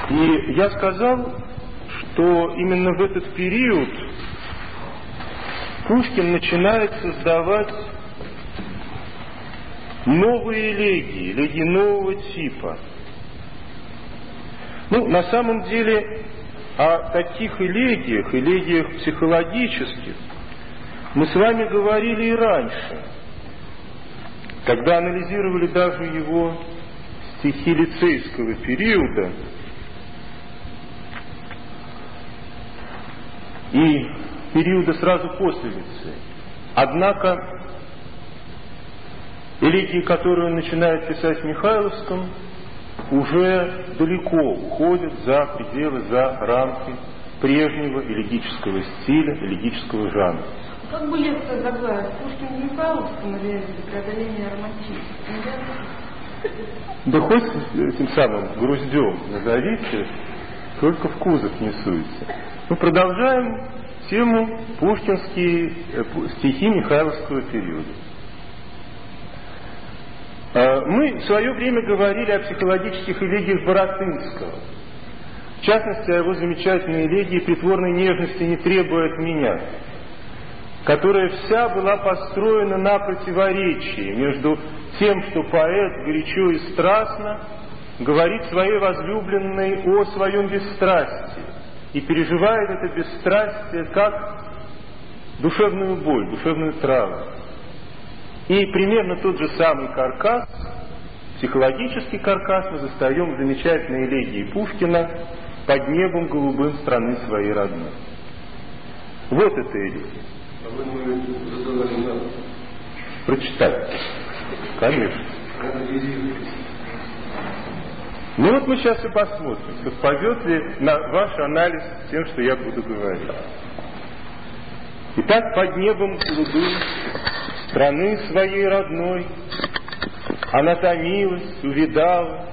И я сказал, что именно в этот период Пушкин начинает создавать новые элегии, элегии нового типа. На самом деле, о таких элегиях, элегиях психологических, мы с вами говорили и раньше, когда анализировали даже его стихи лицейского периода и периода сразу после лицея. Однако элегии, которые он начинает писать в Михайловском, уже далеко уходят за пределы, за рамки прежнего элегического стиля, элегического жанра. Как бы лекция заглавить? Пушкин в Михайловском или преодоление романтизма? Да хоть тем самым груздем назовите, только в кузов не суйте. Мы продолжаем тему пушкинские стихи Михайловского периода. Мы в свое время говорили о психологических элегиях Баратынского. В частности, о его замечательной элегии «Притворной нежности не требует меня», которая вся была построена на противоречии между тем, что поэт горячо и страстно говорит своей возлюбленной о своем бесстрастии и переживает это бесстрастие как душевную боль, душевную травму. И примерно тот же самый каркас, психологический каркас, мы застаем в замечательной элегии Пушкина «Под небом голубым страны своей родной». Вот эта элегия. А вы задавали нам? Прочитать. Конечно. Вот мы сейчас и посмотрим, совпадет ли ваш анализ с тем, что я буду говорить. Итак, под небом голубым страны своей родной она томилась, увидала,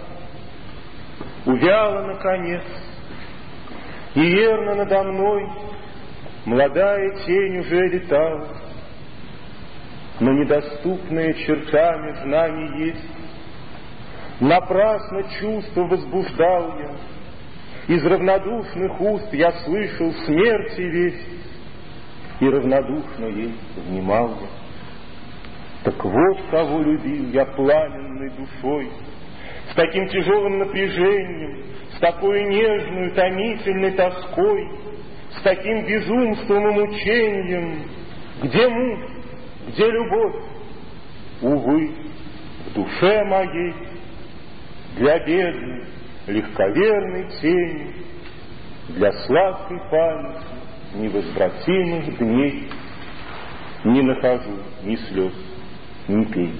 увяла наконец, и верно надо мной молодая тень уже летала, но недоступная чертами в нами есть. Напрасно чувство возбуждал я, из равнодушных уст я слышал смерти весть, и равнодушно ей внимал я. Так вот кого любил я пламенной душой, с таким тяжелым напряжением, с такой нежной, томительной тоской, с таким безумством и мучением. Где муж, где любовь? Увы, в душе моей для бедной, легковерной тени, для сладкой памяти невозвратимых дней не нахожу ни слез, ни пений.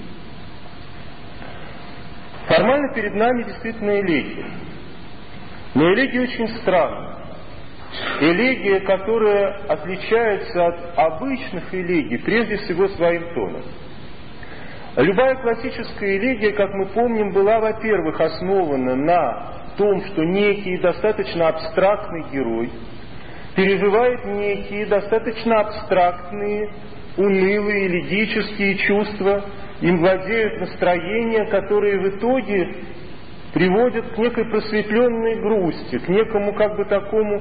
Формально перед нами действительно элегия. Но элегия очень странная. Элегия, которая отличается от обычных элегий, прежде всего своим тоном. Любая классическая элегия, как мы помним, была, во-первых, основана на том, что некий достаточно абстрактный герой переживает некие достаточно абстрактные, унылые, элегические чувства, им владеют настроения, которые в итоге приводят к некой просветленной грусти, к некому как бы такому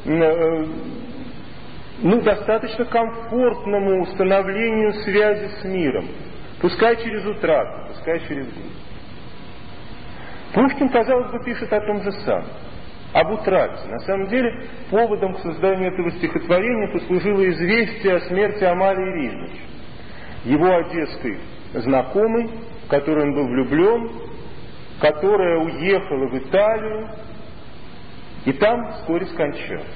достаточно комфортному установлению связи с миром. Пускай через утрату, пускай через грусть. Пушкин, казалось бы, пишет о том же самом, об утрате. На самом деле, поводом к созданию этого стихотворения послужило известие о смерти Амалии Рильевича, его одесской знакомой, в которую он был влюблен, которая уехала в Италию и там вскоре скончалась.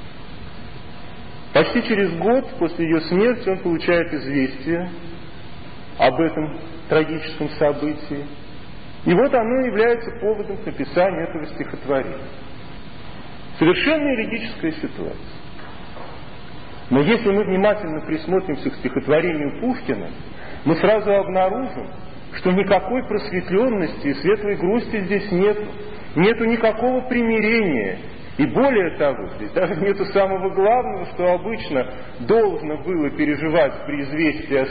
Почти через год после ее смерти он получает известие об этом трагическом событии. И вот оно является поводом к написанию этого стихотворения. Совершенно элегическая ситуация. Но если мы внимательно присмотримся к стихотворению Пушкина, мы сразу обнаружим, что никакой просветленности и светлой грусти здесь нету. Нету никакого примирения. И более того, здесь даже нету самого главного, что обычно должно было переживать при известии о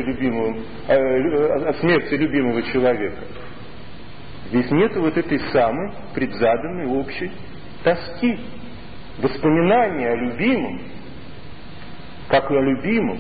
смерти любимого человека. Здесь нету вот этой самой предзаданной общей тоски, воспоминания о любимом, как и о любимом.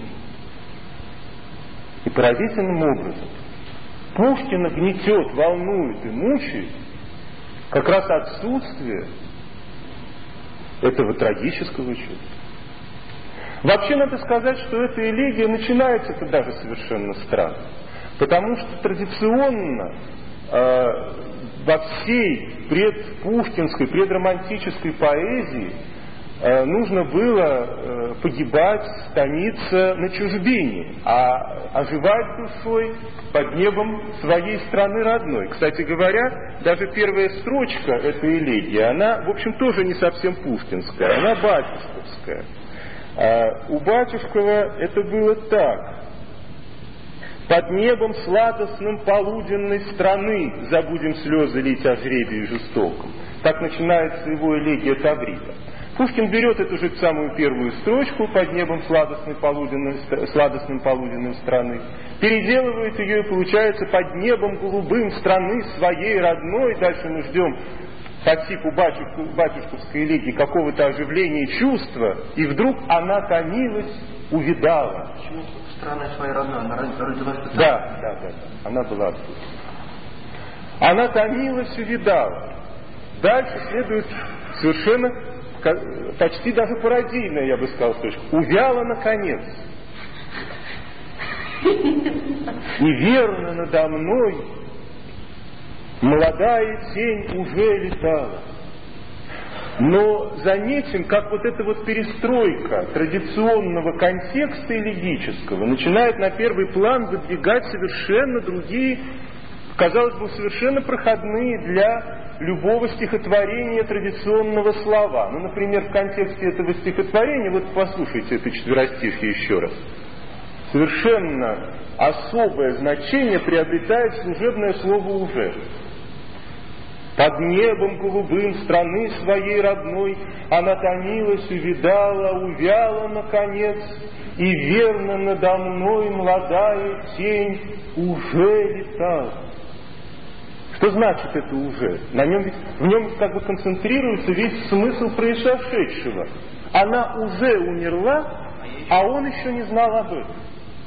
И поразительным образом Пушкина гнетет, волнует и мучает как раз отсутствие этого трагического чувства. Вообще надо сказать, что эта элегия начинается-то даже совершенно странно. Потому что традиционно во всей предпушкинской, предромантической поэзии нужно было погибать, томиться на чужбине, а оживать душой под небом своей страны родной. Кстати говоря, даже первая строчка этой элегии, она, в общем, тоже не совсем пушкинская, она батюшковская. У Батюшкова это было так. Под небом сладостным полуденной страны забудем слезы лить о жребии жестоком. Так начинается его элегия Таврида. Пушкин берет эту же самую первую строчку под небом сладостным полуденной страны, переделывает ее, и получается под небом голубым страны своей родной. Дальше мы ждем по типу батюшковской элегии какого-то оживления чувства, и вдруг она томилась, увидала. Почему страна своей родной? Она родилась тут? Да. Она была оттуда. Она томилась, увидала. Дальше следует совершенно, почти даже пародийная, я бы сказал, строчка. Увяла наконец. И верно надо мной молодая тень уже летала. Но заметим, как вот эта вот перестройка традиционного контекста элегического начинает на первый план выдвигать совершенно другие, казалось бы, совершенно проходные для любого стихотворения традиционного слова. Ну, например, в контексте этого стихотворения, вот послушайте это четверостишье еще раз. Совершенно особое значение приобретает служебное слово «уже». Под небом голубым страны своей родной она томилась, увидала, увяла наконец, и верно надо мной молодая тень уже летала. Что значит это «уже»? В нем как бы концентрируется весь смысл происшедшего. Она уже умерла, а он еще не знал об этом.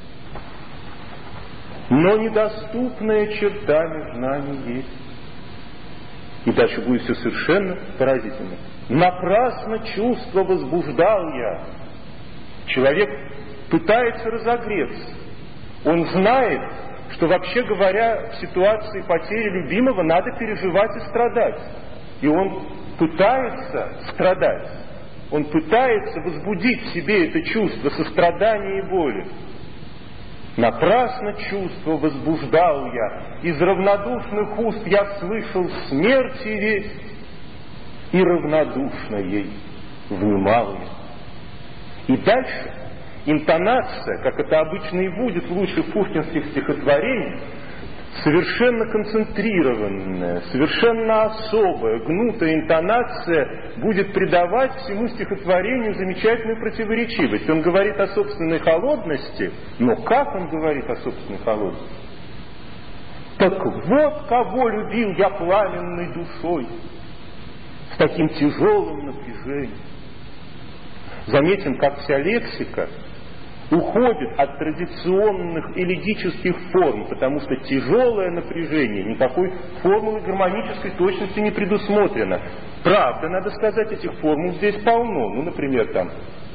Но недоступная чертами знаний есть. И дальше будет все совершенно поразительно. Напрасно чувство возбуждал я. Человек пытается разогреться. Он знает, что, вообще говоря, в ситуации потери любимого надо переживать и страдать. И он пытается страдать. Он пытается возбудить в себе это чувство сострадания и боли. Напрасно чувство возбуждал я, из равнодушных уст я слышал смерти весть, и равнодушно ей внимал я. И дальше интонация, как это обычно и будет в лучших пушкинских стихотворениях, совершенно концентрированная, совершенно особая, гнутая интонация будет придавать всему стихотворению замечательную противоречивость. Он говорит о собственной холодности, но как он говорит о собственной холодности? Так вот кого любил я пламенной душой, с таким тяжелым напряжением. Заметим, как вся лексика уходит от традиционных элегических форм, потому что тяжелое напряжение, никакой формулы гармонической точности не предусмотрено. Правда, надо сказать, этих формул здесь полно. Ну, например, там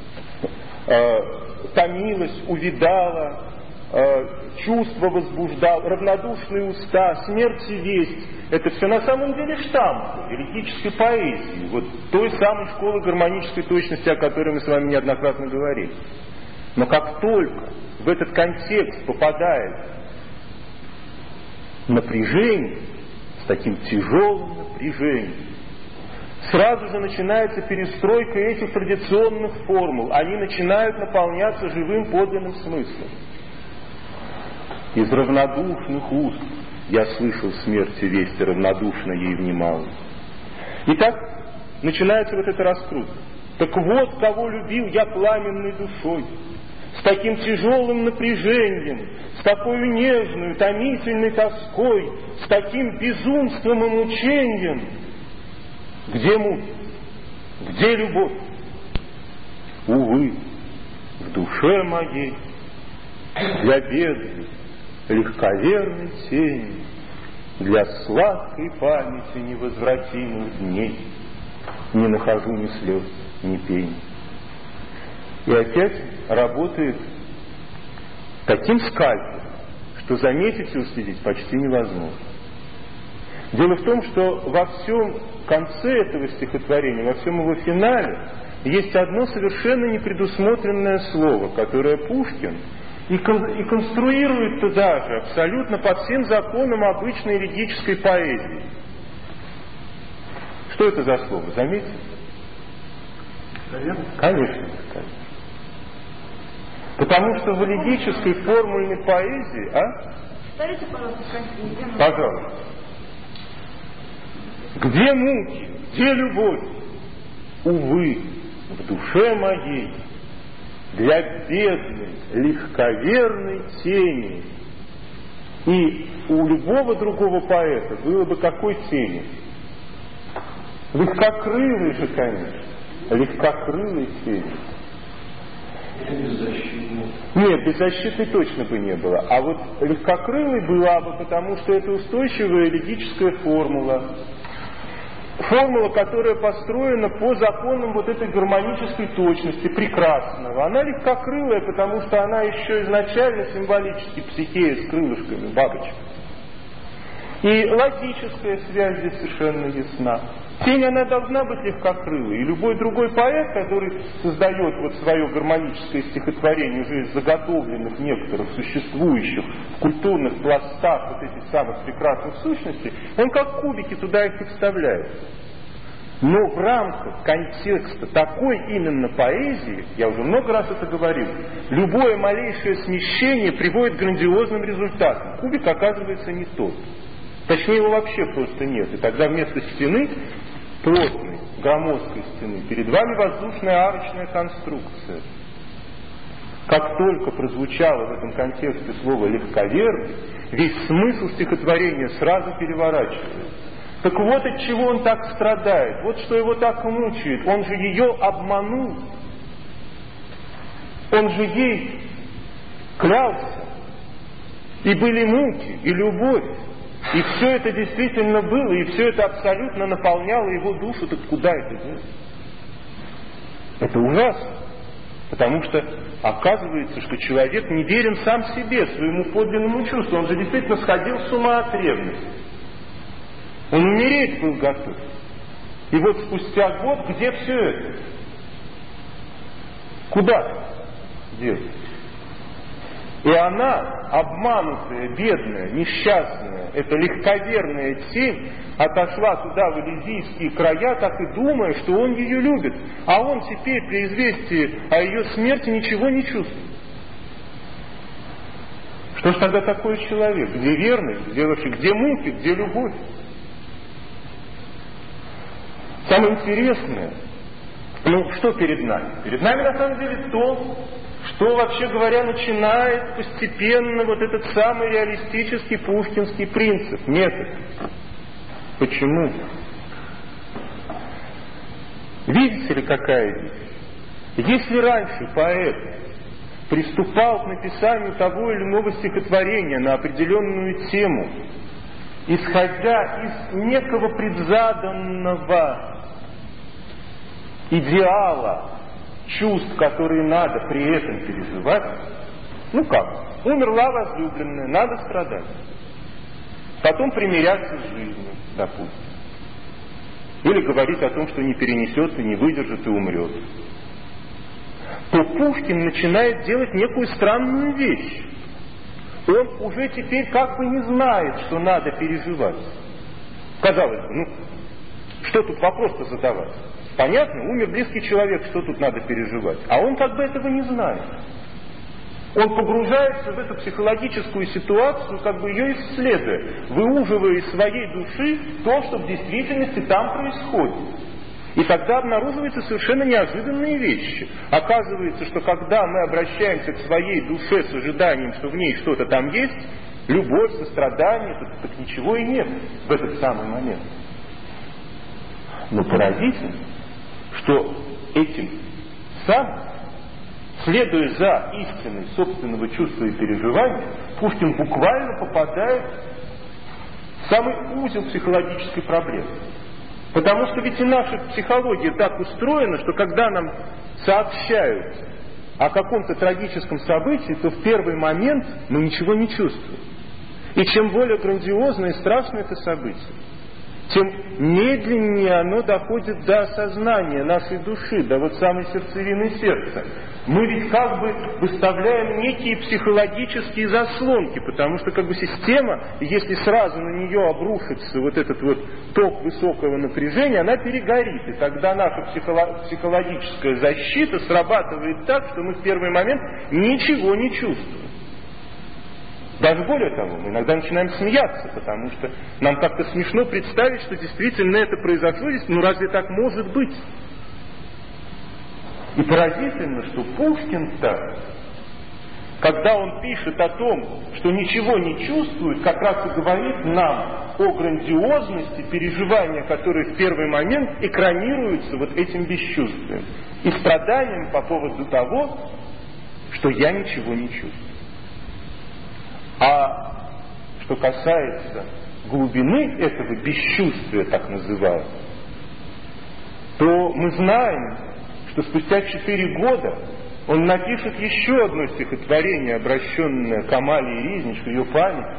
томилась, увидала, чувство возбуждал, равнодушные уста, смерти весть. Это все на самом деле штампы элегической поэзии, вот той самой школы гармонической точности, о которой мы с вами неоднократно говорили. Но как только в этот контекст попадает напряжение, с таким тяжелым напряжением, сразу же начинается перестройка этих традиционных формул. Они начинают наполняться живым подлинным смыслом. Из равнодушных уст я слышал смерти весть, равнодушно ей внимал. Итак, начинается вот эта раскрутка. Так вот, кого любил я пламенной душой, с таким тяжелым напряжением, с такой нежной, томительной тоской, с таким безумством и мучением. Где муки? Где любовь? Увы, в душе моей для бедной, легковерной тени, для сладкой памяти невозвратимых дней не нахожу ни слез, ни пений. И опять работает таким скальпелем, что заметить и уследить почти невозможно. Дело в том, что во всем конце этого стихотворения, во всем его финале, есть одно совершенно непредусмотренное слово, которое Пушкин и конструирует туда же, абсолютно по всем законам обычной лирической поэзии. Что это за слово? Заметьте? Конечно, конечно. Потому что в элегической формульной поэзии... Повторите, пожалуйста, где пожалуйста. Где муки, где любовь? Увы, в душе моей для бедной, легковерной тени. И у любого другого поэта было бы какой тени? Легкокрылый же, конечно. Легкокрылый тени. Нет, беззащитной точно бы не было. А вот легкокрылой была бы, потому что это устойчивая элегическая формула. Формула, которая построена по законам вот этой гармонической точности, прекрасного. Она легкокрылая, потому что она еще изначально символически психея с крылышками, бабочка. И логическая связь здесь совершенно ясна. Тень, она должна быть легкокрылой. И любой другой поэт, который создает вот свое гармоническое стихотворение уже из заготовленных некоторых существующих в культурных пластах вот этих самых прекрасных сущностей, он как кубики туда их и вставляет. Но в рамках контекста такой именно поэзии, я уже много раз это говорил, любое малейшее смещение приводит к грандиозным результатам. Кубик оказывается не тот. Точнее, его вообще просто нет. И тогда вместо стены, плотной, громоздкой стены, перед вами воздушная арочная конструкция. Как только прозвучало в этом контексте слово «легковерный», весь смысл стихотворения сразу переворачивается. Так вот от чего он так страдает, вот что его так мучает. Он же ее обманул. Он же ей клялся. И были муки, и любовь. И все это действительно было, и все это абсолютно наполняло его душу. Так куда это делать? Это ужасно. Потому что оказывается, что человек не верен сам себе, своему подлинному чувству. Он же действительно сходил с ума от ревности. Он умереть был готов. И вот спустя год, где все это? Куда делать? И она, обманутая, бедная, несчастная, эта легковерная тень, отошла туда, в элизийские края, так и думая, что он ее любит. А он теперь при известии о ее смерти ничего не чувствует. Что ж тогда такой человек? Где верность, где вообще, где муки, где любовь? Самое интересное, что перед нами? Перед нами на самом деле то, что, вообще говоря, начинает постепенно вот этот самый реалистический пушкинский принцип, метод. Почему? Видите ли, какая вещь? Если раньше поэт приступал к написанию того или иного стихотворения на определенную тему, исходя из некого предзаданного идеала, чувств, которые надо при этом переживать, умерла возлюбленная, надо страдать. Потом примиряться с жизнью, допустим. Или говорить о том, что не перенесет и не выдержит и умрет. То Пушкин начинает делать некую странную вещь. Он уже теперь как бы не знает, что надо переживать. Казалось бы, что тут вопрос-то задавать? Понятно, умер близкий человек, что тут надо переживать? А он как бы этого не знает. Он погружается в эту психологическую ситуацию, как бы ее исследуя, выуживая из своей души то, что в действительности там происходит. И тогда обнаруживаются совершенно неожиданные вещи. Оказывается, что когда мы обращаемся к своей душе с ожиданием, что в ней что-то там есть, любовь, сострадание, так ничего и нет в этот самый момент. Но поразительно, что этим самым, следуя за истиной собственного чувства и переживания, Пушкин буквально попадает в самый узел психологической проблемы. Потому что ведь и наша психология так устроена, что когда нам сообщают о каком-то трагическом событии, то в первый момент мы ничего не чувствуем. И чем более грандиозно и страшно это событие, тем медленнее оно доходит до осознания нашей души, до вот самой сердцевины сердца. Мы ведь как бы выставляем некие психологические заслонки, потому что как бы система, если сразу на нее обрушится вот этот вот ток высокого напряжения, она перегорит. И тогда наша психологическая защита срабатывает так, что мы в первый момент ничего не чувствуем. Даже более того, мы иногда начинаем смеяться, потому что нам как-то смешно представить, что действительно это произошло здесь. Ну разве так может быть? И поразительно, что Пушкин-то, когда он пишет о том, что ничего не чувствует, как раз и говорит нам о грандиозности переживания, которые в первый момент экранируются вот этим бесчувствием и страданием по поводу того, что я ничего не чувствую. А что касается глубины этого бесчувствия, так называемого, то мы знаем, что спустя 4 года он напишет еще одно стихотворение, обращенное к Амалии Ризнич, в ее память.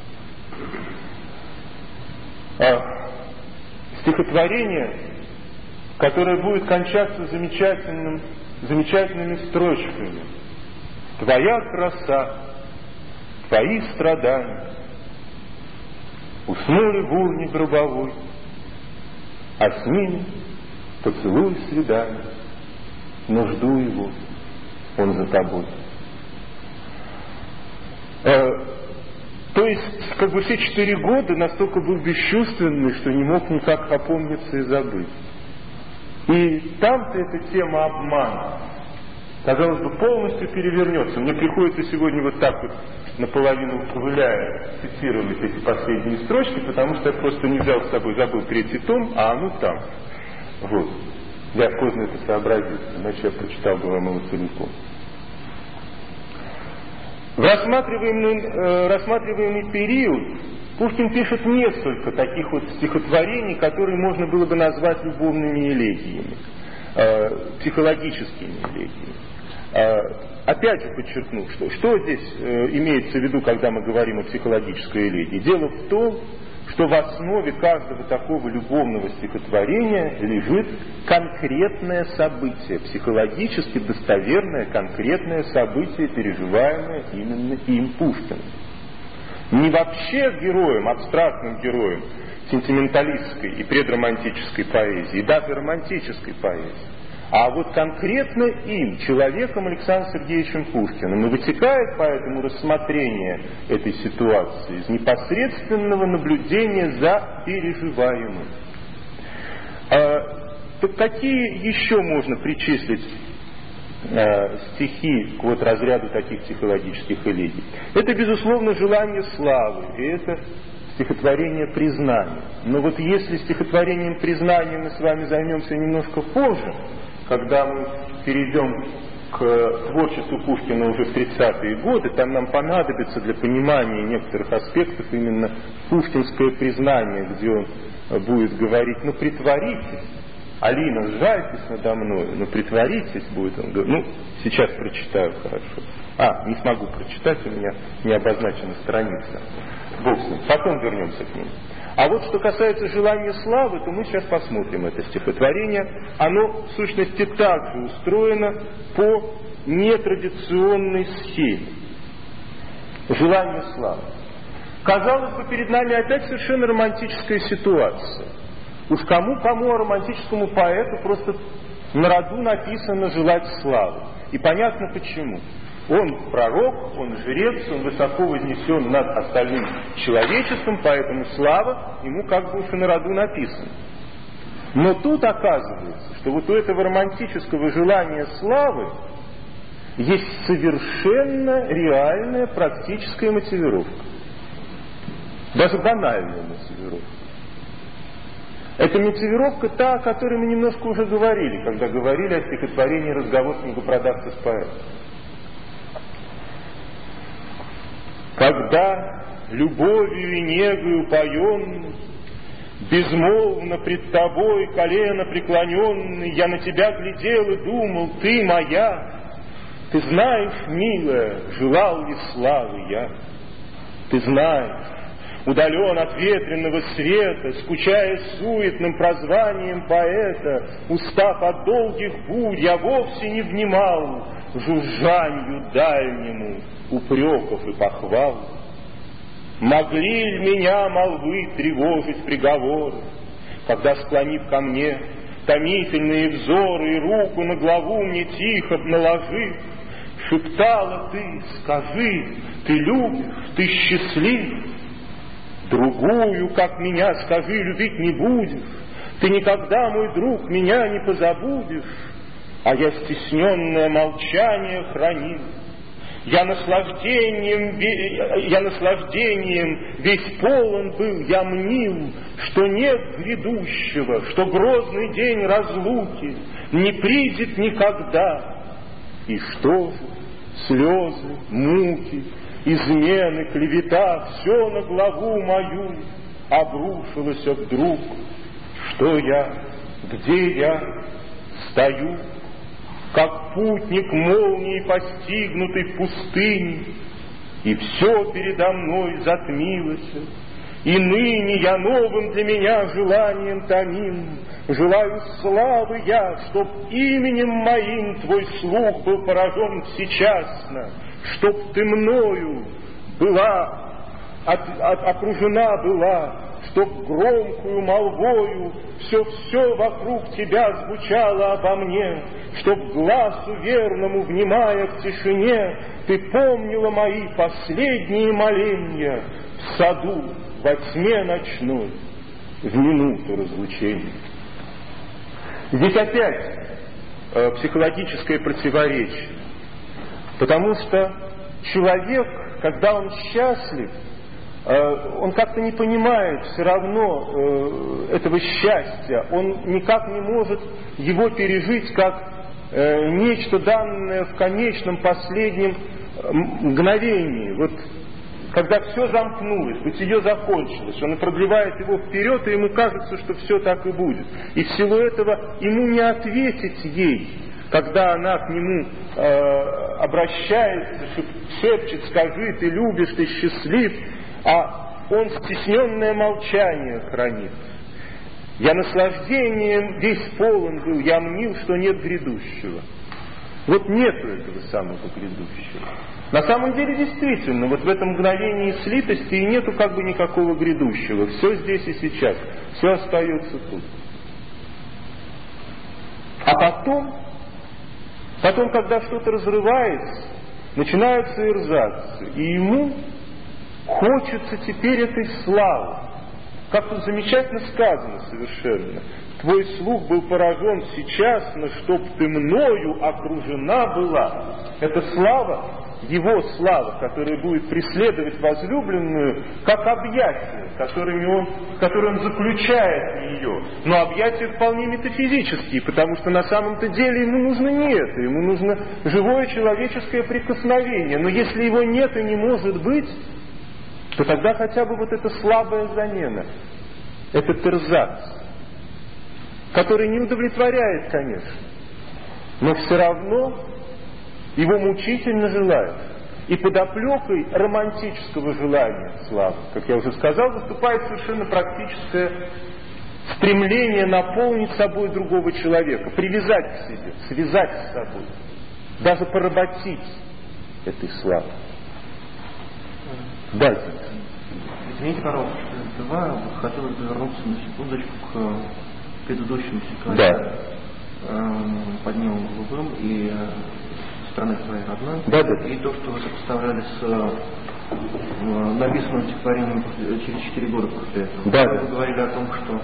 Стихотворение, которое будет кончаться замечательными строчками. «Твоя краса, твои страдания, уснули в урне гробовой, а с ними поцелуй свидания, но жду его, он за тобой». То есть, как бы все 4 года настолько был бесчувственный, что не мог никак опомниться и забыть. И там-то эта тема обмана, казалось бы, полностью перевернется. Мне приходится сегодня вот так вот наполовину ковыляя цитировать эти последние строчки, потому что я просто не взял с собой, забыл 3-й том, а оно там. Вот. Я поздно это сообразил, иначе я прочитал бы вам его целиком. В рассматриваемый период Пушкин пишет несколько таких вот стихотворений, которые можно было бы назвать любовными элегиями, психологическими элегиями. Опять же подчеркну, что здесь имеется в виду, когда мы говорим о психологической элегии. Дело в том, что в основе каждого такого любовного стихотворения лежит конкретное событие, психологически достоверное конкретное событие, переживаемое именно им, Пушкиным. Не вообще героем, абстрактным героем сентименталистской и предромантической поэзии, и даже романтической поэзии, а вот конкретно им, человеком Александром Сергеевичем Пушкиным. И вытекает поэтому рассмотрение этой ситуации из непосредственного наблюдения за переживаемым. Так какие еще можно причислить стихи к вот разряду таких психологических элегий? Это, безусловно, желание славы, и это стихотворение признания. Но вот если стихотворением признания мы с вами займемся немножко позже, когда мы перейдем к творчеству Пушкина уже в 30-е годы, там нам понадобится для понимания некоторых аспектов именно пушкинское признание, где он будет говорить: ну притворитесь, Алина, сжальтесь надо мной, ну притворитесь, будет он говорить. Ну, сейчас прочитаю хорошо. Не смогу прочитать, у меня не обозначена страница. Бог с ним, потом вернемся к ним. А вот что касается желания славы, то мы сейчас посмотрим это стихотворение. Оно, в сущности, также устроено по нетрадиционной схеме. Желание славы. Казалось бы, перед нами опять совершенно романтическая ситуация. Уж кому-кому, а романтическому поэту просто на роду написано желать славы. И понятно почему. Он пророк, он жрец, он высоко вознесен над остальным человечеством, поэтому слава ему как бы уж и на роду написана. Но тут оказывается, что вот у этого романтического желания славы есть совершенно реальная практическая мотивировка. Даже банальная мотивировка. Это мотивировка та, о которой мы немножко уже говорили, когда говорили о стихотворении «Разговор книгопродавца с поэтом». Когда любовью и негою упоенный, безмолвно пред тобой, колено преклоненный, я на тебя глядел и думал, ты моя. Ты знаешь, милая, желал ли славы я. Ты знаешь, удален от ветреного света, скучая суетным прозванием поэта, устав от долгих бурь, я вовсе не внимал жужжанью дальнему упреков и похвал. Могли ли меня молвы тревожить приговоры, когда, склонив ко мне томительные взоры и руку на главу мне тихо наложив, шептала ты, скажи, ты любишь, ты счастлив? Другую, как меня, скажи, любить не будешь, ты никогда, мой друг, меня не позабудешь, а я стесненное молчание хранил. Я наслаждением весь полон был, я мнил, что нет грядущего, что грозный день разлуки не придет никогда. И что же? Слезы, муки, измены, клевета, все на главу мою обрушилось вдруг. Что я, где я стою? Как путник молнией постигнутый в пустыне, и все передо мной затмилось. И ныне я новым для меня желанием томим, желаю славы я, чтоб именем моим твой слух был поражен всечасно, чтоб ты мною была, окружена была, чтоб громкую молвою все вокруг тебя звучало обо мне, чтоб глазу верному, внимая в тишине, ты помнила мои последние моления в саду, во тьме ночной, в минуту разлучения. Здесь опять психологическое противоречие, потому что человек, когда он счастлив, он как-то не понимает все равно этого счастья, он никак не может его пережить как нечто данное в конечном последнем мгновении. Вот когда все замкнулось, бытие закончилось, он продлевает его вперед, и ему кажется, что все так и будет. И в силу этого ему не ответить ей, когда она к нему обращается, шепчет, скажи, ты любишь, ты счастлив, а он стесненное молчание хранит. Я наслаждением весь полон был, я мнил, что нет грядущего. Вот нету этого самого грядущего. На самом деле, действительно, вот в этом мгновении слитости и нету как бы никакого грядущего. Все здесь и сейчас, все остается тут. А потом, когда что-то разрывается, начинаются эрзацы, и ему хочется теперь этой славы. Как тут замечательно сказано совершенно. Твой слух был поражен сейчас, но чтоб ты мною окружена была. Это слава, его слава, которая будет преследовать возлюбленную, как объятия, которые он заключает ее. Но объятия вполне метафизические, потому что на самом-то деле ему нужно не это, ему нужно живое человеческое прикосновение. Но если его нет и не может быть, то тогда хотя бы вот эта слабая замена, этот эрзац, который не удовлетворяет, конечно, но все равно его мучительно желают. И подоплекой романтического желания славы, как я уже сказал, выступает совершенно практическое стремление наполнить собой другого человека, привязать к себе, связать с собой, даже поработить этой славой. Да, извините, пожалуйста, хотелось бы вернуться на секундочку к предыдущему стихотворению. Да. Под небом голубым и страны своей родной. Да, да. И то, что вы сопоставляли с написанным стихотворением через 4 года после этого. Да, вы говорили о том, что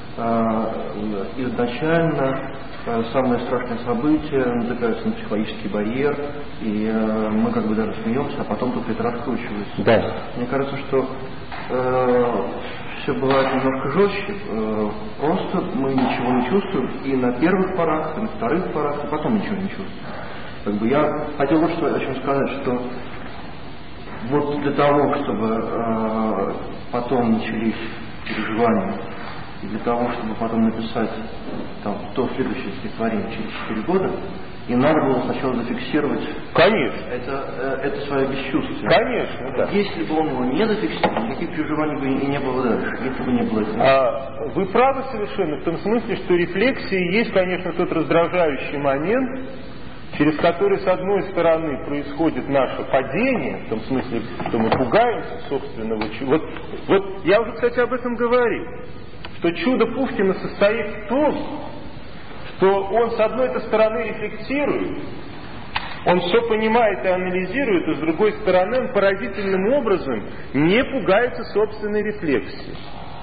изначально самые страшные события натыкаются на психологический барьер, и мы как бы даже смеемся, а потом тут это раскручивается. Да. Мне кажется, что все бывает немножко жестче. Просто мы ничего не чувствуем и на первых порах, и на вторых порах, и потом ничего не чувствуем. Я хотел вот о чем сказать, что вот для того, чтобы потом начались переживания, и для того, чтобы потом написать то следующее стихотворение через 4 года, и надо было сначала зафиксировать. Конечно. Это свое бесчувствие. Конечно, да. Если бы он его не зафиксировал, никаких переживаний бы и не было дальше, если бы не было этого. Вы правы совершенно в том смысле, что рефлексия есть, конечно, тот раздражающий момент, через который, с одной стороны, происходит наше падение, в том смысле, что мы пугаемся собственного чуда. Вот я уже, кстати, об этом говорил, что чудо Пушкина состоит в том, что он, с одной стороны, рефлексирует, он все понимает и анализирует, и с другой стороны, он поразительным образом не пугается собственной рефлексии.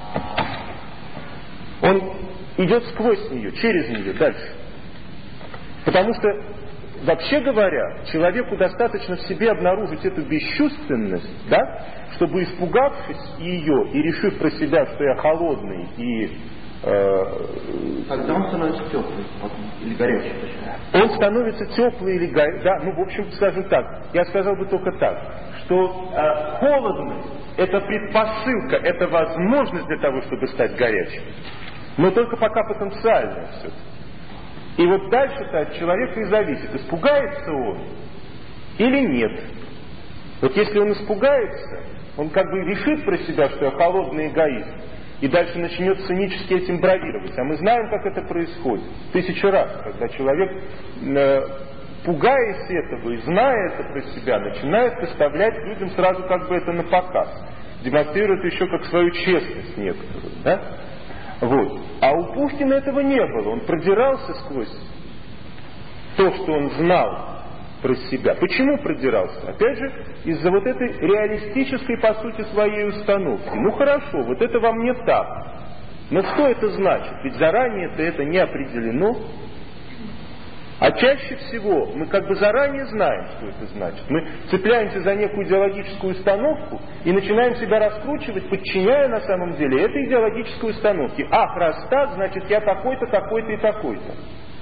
Он идет сквозь нее, через нее, дальше. Потому что, вообще говоря, человеку достаточно в себе обнаружить эту бесчувственность, да, чтобы, испугавшись ее и решив про себя, что я холодный и тогда он становится теплый или горячий. Он становится теплый или горячий. Да, в общем, скажем так, я сказал бы только так, что холодность — это предпосылка, это возможность для того, чтобы стать горячим. Но только пока потенциально все-таки. И вот дальше-то от человека и зависит, испугается он или нет. Вот если он испугается, он как бы решит про себя, что я холодный эгоист, и дальше начнет цинически этим бравировать. А мы знаем, как это происходит. 1000 раз, когда человек, пугаясь этого и зная это про себя, начинает выставлять людям сразу как бы это на показ. Демонстрирует еще как свою честность некоторую. Да? Вот. А у Пушкина этого не было. Он продирался сквозь то, что он знал про себя. Почему продирался? Опять же, из-за вот этой реалистической, по сути, своей установки. Ну хорошо, вот это вам не так. Но что это значит? Ведь заранее-то это не определено. А чаще всего мы как бы заранее знаем, что это значит. Мы цепляемся за некую идеологическую установку и начинаем себя раскручивать, подчиняя на самом деле этой идеологической установке. Ах, раз так, значит я такой-то, такой-то и такой-то.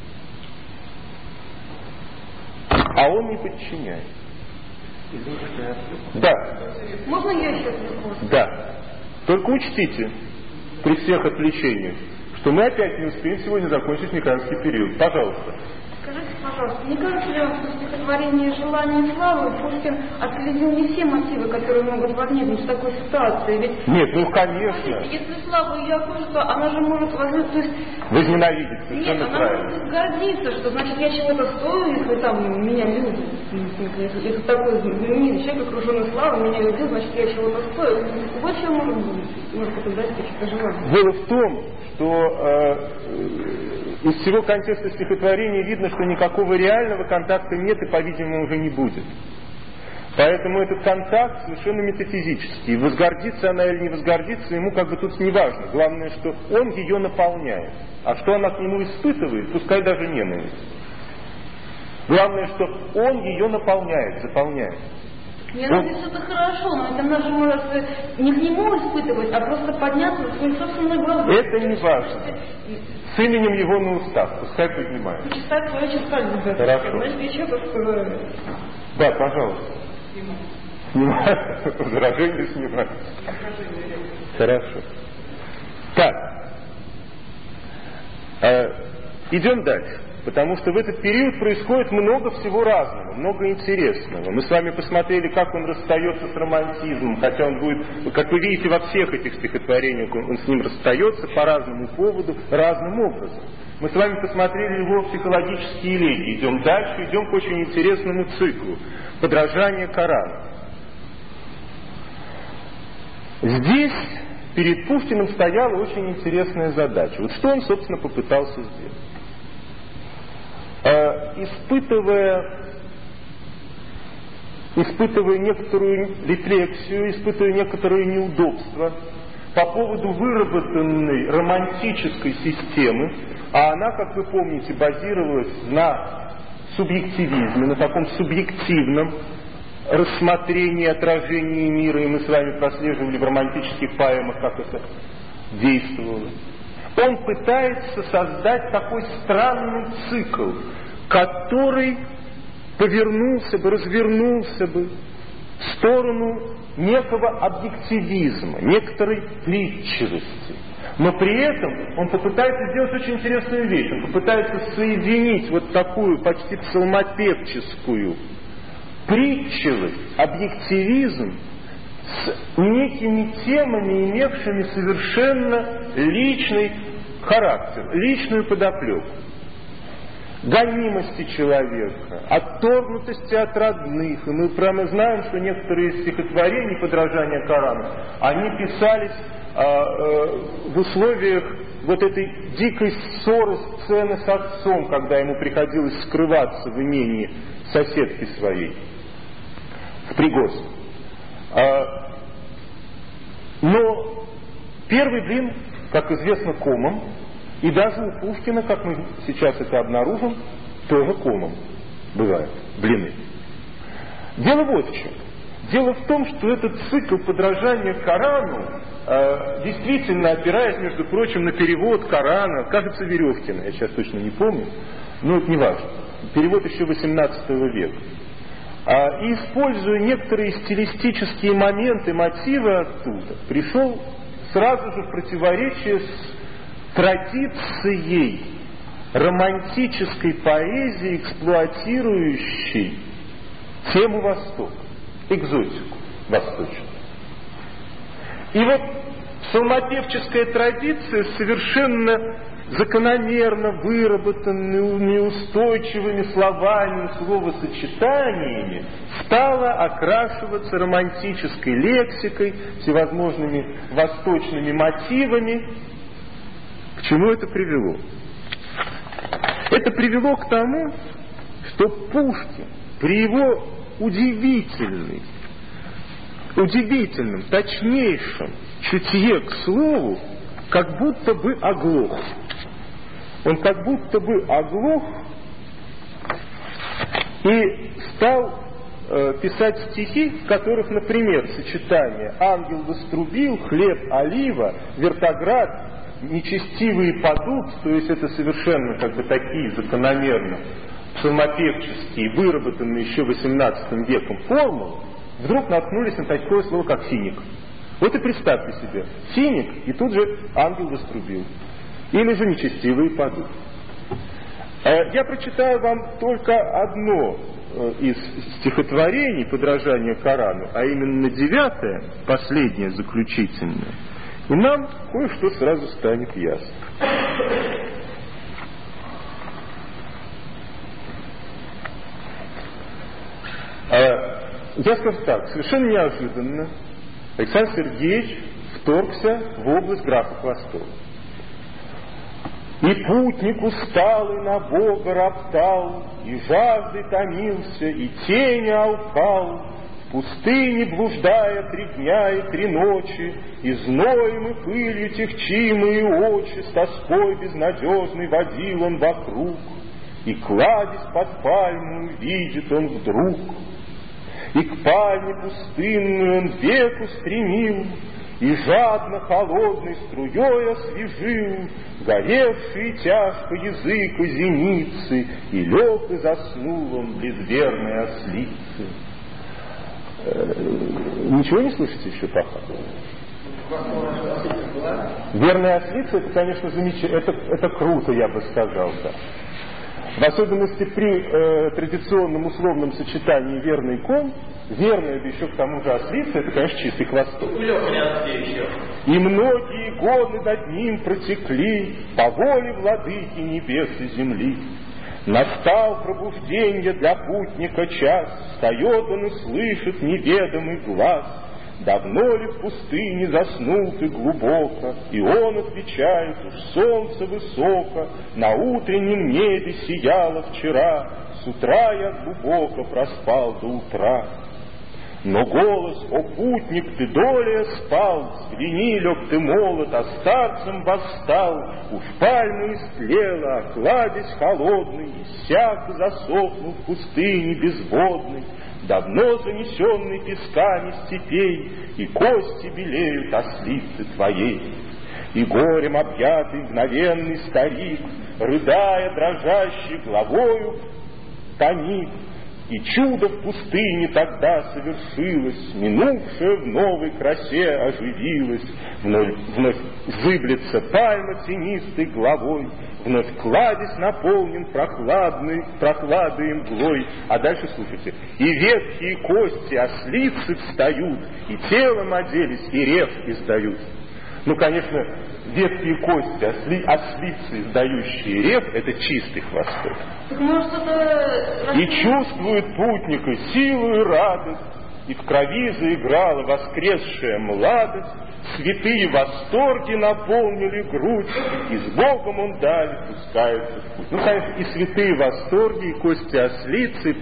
А он не подчиняет. Да. Можно я еще вопрос? Да. Только учтите, при всех отвлечениях, что мы опять не успеем сегодня закончить Никанский период. Пожалуйста. Скажите, пожалуйста, не кажется ли вам, что в стихотворении «Желание славы» Пушкин отследил не все мотивы, которые могут возникнуть в такой ситуации? Ведь, нет, ну конечно. Если слава ее окружит, то она же может возникнуть... То есть... Возненавидеть, совершенно нет, правильно. Она может гордиться, что значит я чего-то стою, если там меня любят. Если такой знаменитый человек, окруженный славой, меня любит, значит я чего-то стою. Вот чего может быть, может это достичь, это желание. Дело в том, что из всего контекста стихотворения видно, что никакого реального контакта нет и, по-видимому, уже не будет. Поэтому этот контакт совершенно метафизический. Возгордится она или не возгордится, ему как бы тут не важно. Главное, что он ее наполняет. А что она к нему испытывает, пускай даже ненависть. Главное, что он ее наполняет, заполняет. Ненависть это хорошо, но это она же может не к нему испытывать, а просто подняться на свой собственный глаз. Это не важно. С именем его на устах, пускай поднимает. Читать свое читать. Хорошо. Значит, я что-то сказала. Да, пожалуйста. Снимаю. Возражение снимаю. Хорошо. Так. Идем дальше. Потому что в этот период происходит много всего разного, много интересного. Мы с вами посмотрели, как он расстается с романтизмом, хотя он будет, как вы видите, во всех этих стихотворениях он с ним расстается по разному поводу, разным образом. Мы с вами посмотрели его психологические элегии. Идем дальше, идем к очень интересному циклу. Подражание Корану. Здесь перед Пушкиным стояла очень интересная задача. Вот что он, собственно, попытался сделать. Испытывая некоторую рефлексию, испытывая некоторое неудобство по поводу выработанной романтической системы, а она, как вы помните, базировалась на субъективизме, на таком субъективном рассмотрение отражения мира, и мы с вами прослеживали в романтических поэмах, как это действовало. Он пытается создать такой странный цикл, который повернулся бы, развернулся бы в сторону некого объективизма, некоторой притчивости. Но при этом он попытается сделать очень интересную вещь. Он попытается соединить вот такую почти псалмопевческую притчивость, объективизм с некими темами, имевшими совершенно личный характер, личную подоплеку. Гонимости человека, отторгнутости от родных. И мы прямо знаем, что некоторые из стихотворений подражания Корану, они писались в условиях вот этой дикой ссоры, сцены с отцом, когда ему приходилось скрываться в имении соседки своей, в Пригорске. Но первый блин, как известно, комом, и даже у Пушкина, как мы сейчас это обнаружим, тоже комом бывают блины. Дело вот в чем. Дело в том, что этот цикл подражания Корану, действительно опираясь, между прочим, на перевод Корана, кажется, Веревкина, я сейчас точно не помню, но это не важно, перевод еще XVIII века, и используя некоторые стилистические моменты, мотивы оттуда, пришел сразу же в противоречие с традицией романтической поэзии, эксплуатирующей тему Востока, экзотику восточную. И вот псалмопевческая традиция совершенно закономерно выработанными устойчивыми словами, словосочетаниями стала окрашиваться романтической лексикой, всевозможными восточными мотивами. К чему это привело? Это привело к тому, что Пушкин при его удивительном, точнейшем чутье к слову как будто бы оглох. Он как будто бы оглох и стал писать стихи, в которых, например, сочетание «ангел вострубил», «хлеб, олива», «вертоград», «нечестивые падут», то есть это совершенно как бы такие закономерно псалмопевческие, выработанные еще XVIII веком формулы, вдруг наткнулись на такое слово, как «финик». Вот и представьте себе, финик, и тут же ангел вострубил. Или же нечестивые падут. Я прочитаю вам только одно из стихотворений подражания Корану, а именно 9-е, последнее, заключительное. И нам кое-что сразу станет ясно. Я скажу так, совершенно неожиданно Александр Сергеевич вторгся в область графа Хвостова. И путник усталый на Бога роптал, и жаждой томился, и тени алкал, в пустыне блуждая 3 дня и 3 ночи, и зноем и пылью техчимые очи с тоской безнадежной водил он вокруг, и кладезь под пальму видит он вдруг, и к пальме пустынной он век устремил, и жадно холодной струей освежил горевший тяжко язык у зеницы, и лег и заснул он близ верной ослицы. Ничего не слышите еще пока? Верная ослица, это, конечно, замечательно, это круто, я бы сказал, да. В особенности при традиционном условном сочетании верный кон, верная, да еще к тому же ослица, это, конечно, чистый хвосток. И многие годы над ним протекли по воле владыки небес и земли. Настал пробужденье для путника час, встает он и слышит неведомый глаз. Давно ли в пустыне заснул ты глубоко? И он отвечает, уж солнце высоко, на утреннем небе сияло вчера, с утра я глубоко проспал до утра. Но голос: о путник, ты долее спал, взгляни, лег ты молод, а старцем восстал, уж пальма истлела, а кладезь холодный, иссяк и засохнул в пустыне безводной. давно занесенный песками степей, и кости белеют ослицы твоей. И горем объятый мгновенный старик, рыдая дрожащей головою, томит. И чудо в пустыне тогда совершилось, минувшее в новой красе оживилось. Вновь зыблется пальма тенистой главой, вновь кладезь наполнен прохладой и мглой. А дальше слушайте. И ветхие кости ослицы встают, и телом оделись, и рев издают. Ну, конечно, ветхие кости, ослицы, издающие рев, это чистый хвосток. Может, это... И чувствует путника силу и радость, и в крови заиграла воскресшая младость, святые восторги наполнили грудь, и с Богом он далее пускается в путь. Ну, конечно, и святые восторги, и кости ослицы,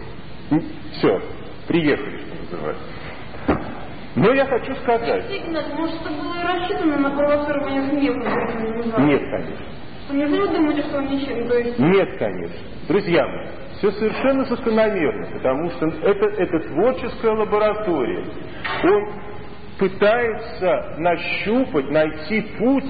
все, приехали, что называется. Но я хочу сказать... Может, это было и рассчитано на провоцирование смеха? Нет, конечно. Неужели вы думаете, что он ничем? То есть... Нет, конечно. Друзья мои, все совершенно закономерно, потому что это творческая лаборатория. Он пытается нащупать, найти путь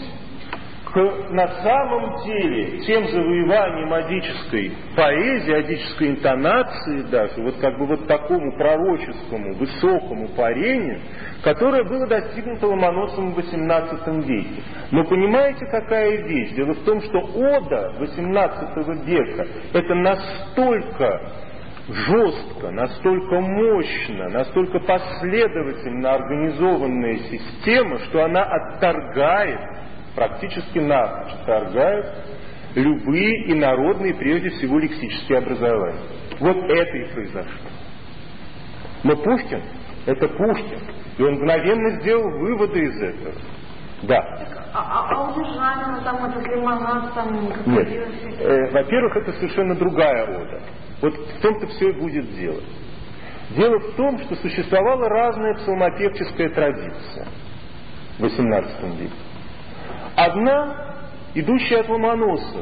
на самом деле тем завоеванием одической поэзии, одической интонации даже, вот как бы вот такому пророческому, высокому парению, которое было достигнуто Ломоносовым в XVIII веке. Но понимаете, какая вещь? Дело в том, что ода XVIII века это настолько жестко, настолько мощно, настолько последовательно организованная система, что она отторгает, практически напрочь отторгает любые инородные, прежде всего, лексические образования. Вот это и произошло. Но Пушкин, это Пушкин, и он мгновенно сделал выводы из этого. Да. А уже Жанина, там этот лимонад, там... Нет. Во-первых, это совершенно другая ода. Вот в том-то все и будет дело. Дело в том, что существовала разная псалмопевческая традиция в XVIII веке. Одна, идущая от Ломоносова,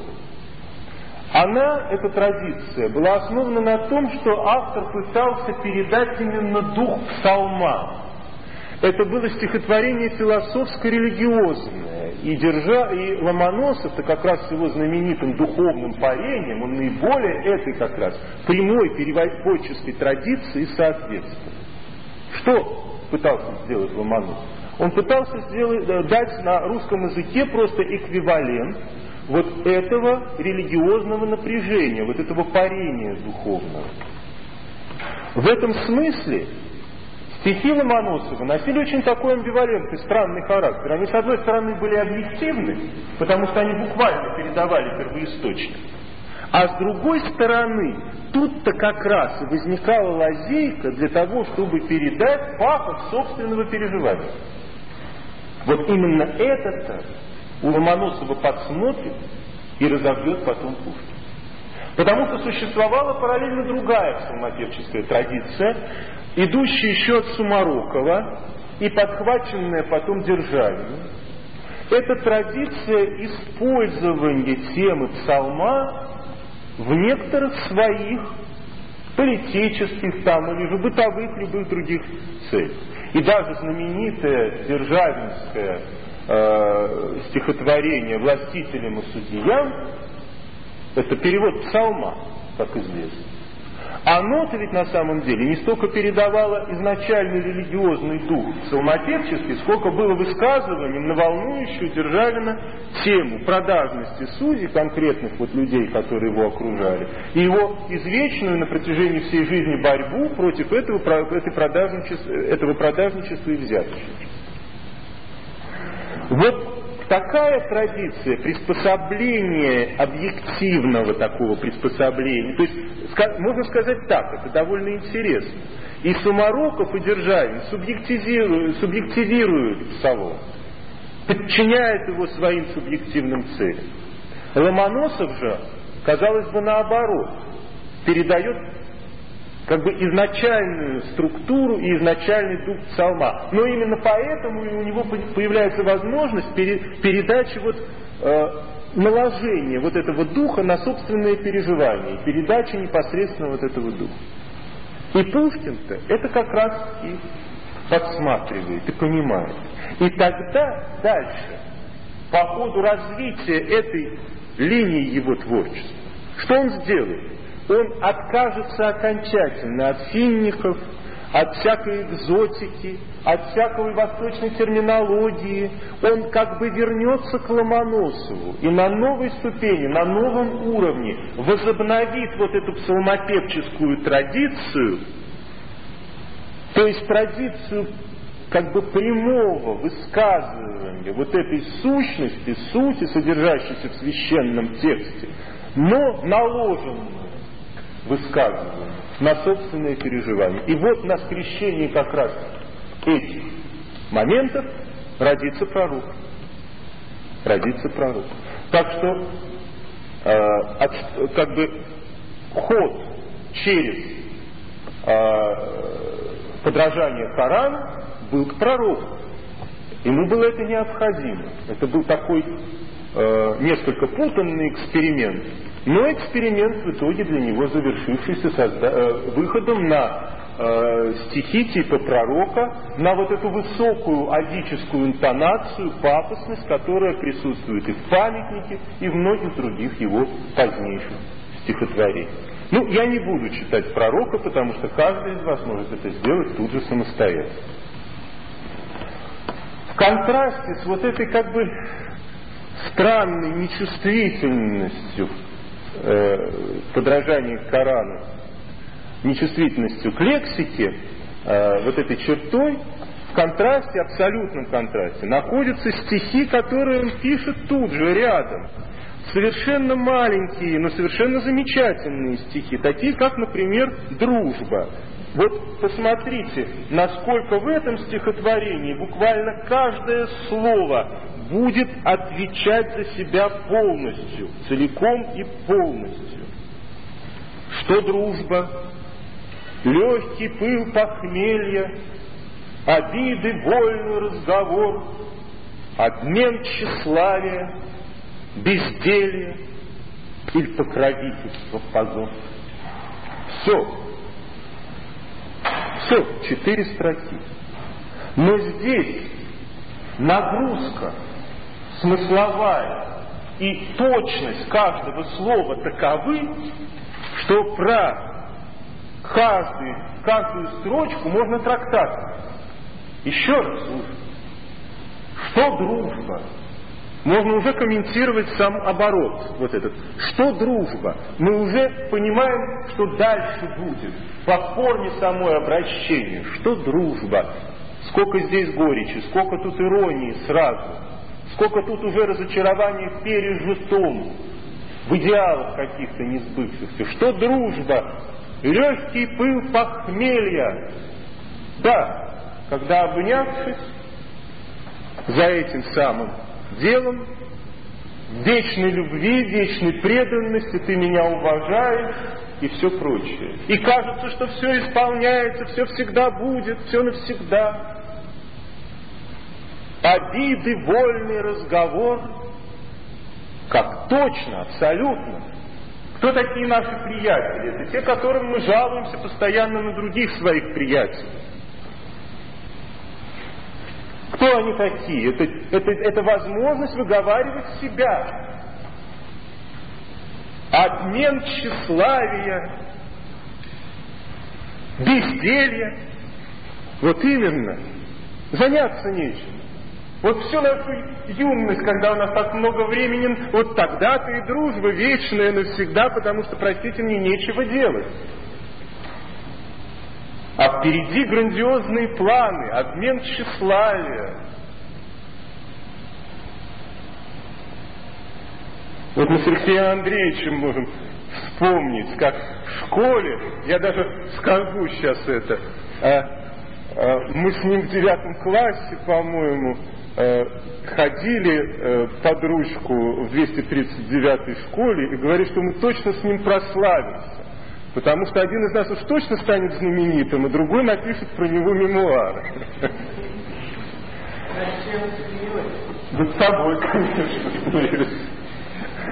эта традиция, была основана на том, что автор пытался передать именно дух псалма. Это было стихотворение философско-религиозное. И Ломоносов-то как раз с его знаменитым духовным парением, он наиболее этой как раз прямой переводческой традиции соответствует. Что пытался сделать Ломоносов? Он пытался дать на русском языке просто эквивалент вот этого религиозного напряжения, вот этого парения духовного. В этом смысле стихи Ломоносова носили очень такой амбивалентный, странный характер. Они, с одной стороны, были объективны, потому что они буквально передавали первоисточник. А с другой стороны, тут-то как раз и возникала лазейка для того, чтобы передать пафос собственного переживания. Вот именно это-то у Ломоносова подсмотрит и разобьет потом Пушкин. Потому что существовала параллельно другая псалмопевческая традиция, идущая еще от Сумарокова и подхваченная потом Державиным. Это традиция использования темы псалма в некоторых своих политических там или же бытовых любых других целях. И даже знаменитое державинское стихотворение «Властителям и судьям» это перевод псалма, как известно. Оно-то ведь на самом деле не столько передавало изначальный религиозный дух псалмопевческий, сколько было высказыванием на волнующую Державина тему продажности судей, конкретных вот людей, которые его окружали, и его извечную на протяжении всей жизни борьбу против этого продажничества и взяточничества. Вот такая традиция приспособления, объективного такого приспособления, то есть, можно сказать так, это довольно интересно. И Сумароков, и Державин субъективируют псалом, подчиняют его своим субъективным целям. Ломоносов же, казалось бы, наоборот, передает как бы изначальную структуру и изначальный дух псалма. Но именно поэтому у него появляется возможность передачи наложения вот этого духа на собственные переживания, передачи непосредственно вот этого духа. И Пушкин-то это как раз и подсматривает и понимает. И тогда дальше, по ходу развития этой линии его творчества, что он сделает? Он откажется окончательно от финников, от всякой экзотики, от всякой восточной терминологии. Он как бы вернется к Ломоносову и на новой ступени, на новом уровне возобновит вот эту псалмопевческую традицию, то есть традицию как бы прямого высказывания вот этой сущности, сути, содержащейся в священном тексте, но наложенную высказывание на собственные переживания. И вот на скрещении как раз этих моментов родится пророк. Родится пророк. Так что как бы ход через подражание Корану был к пророку. Ему было это необходимо. Это был такой несколько путанный эксперимент. Но эксперимент в итоге для него завершившийся выходом на стихи типа пророка, на вот эту высокую адическую интонацию, пафосность, которая присутствует и в памятнике, и в многих других его позднейших стихотворениях. Ну, я не буду читать пророка, потому что каждый из вас может это сделать тут же самостоятельно. В контрасте с вот этой как бы странной нечувствительностью подражания к Корану, нечувствительностью к лексике, вот этой чертой, в контрасте, абсолютном контрасте, находятся стихи, которые он пишет тут же, рядом. Совершенно маленькие, но совершенно замечательные стихи, такие как, например, «Дружба». Вот посмотрите, насколько в этом стихотворении буквально каждое слово будет отвечать за себя полностью, целиком и полностью. Что дружба? Легкий пыл похмелья, обиды, вольный разговор, обмен тщеславия, безделье или покровительство, позор. Все, 4 строки. Но здесь нагрузка смысловая и точность каждого слова таковы, что про каждую строчку можно трактат. Еще раз слушай. Что дружба? Можно уже комментировать сам оборот, вот этот. Что дружба? Мы уже понимаем, что дальше будет. По форме самой обращения. Что дружба? Сколько здесь горечи, сколько тут иронии сразу. Сколько тут уже разочарования в пережитом, в идеалах каких-то несбывшихся. Что дружба? Легкий пыл похмелья. Да, когда обнявшись за этим самым делом, вечной любви, вечной преданности, ты меня уважаешь и все прочее. И кажется, что все исполняется, все всегда будет, все навсегда. Обиды, вольный разговор, как точно, абсолютно. Кто такие наши приятели? Это те, которым мы жалуемся постоянно на других своих приятелей. Кто они такие? Это возможность выговаривать себя. Обмен тщеславия, безделья. Вот именно. Заняться нечем. Вот всю нашу юность, когда у нас так много времени, вот тогда-то и дружба вечная навсегда, потому что, простите мне, нечего делать. А впереди грандиозные планы, обмен тщеславия. Вот мы с Алексеем Андреевичем можем вспомнить, как в школе, я даже скажу сейчас это, мы с ним в 9 классе, по-моему, ходили под ручку в 239-й школе и говорили, что мы точно с ним прославимся. Потому что один из нас уж точно станет знаменитым, а другой напишет про него мемуары. Да с тобой, конечно.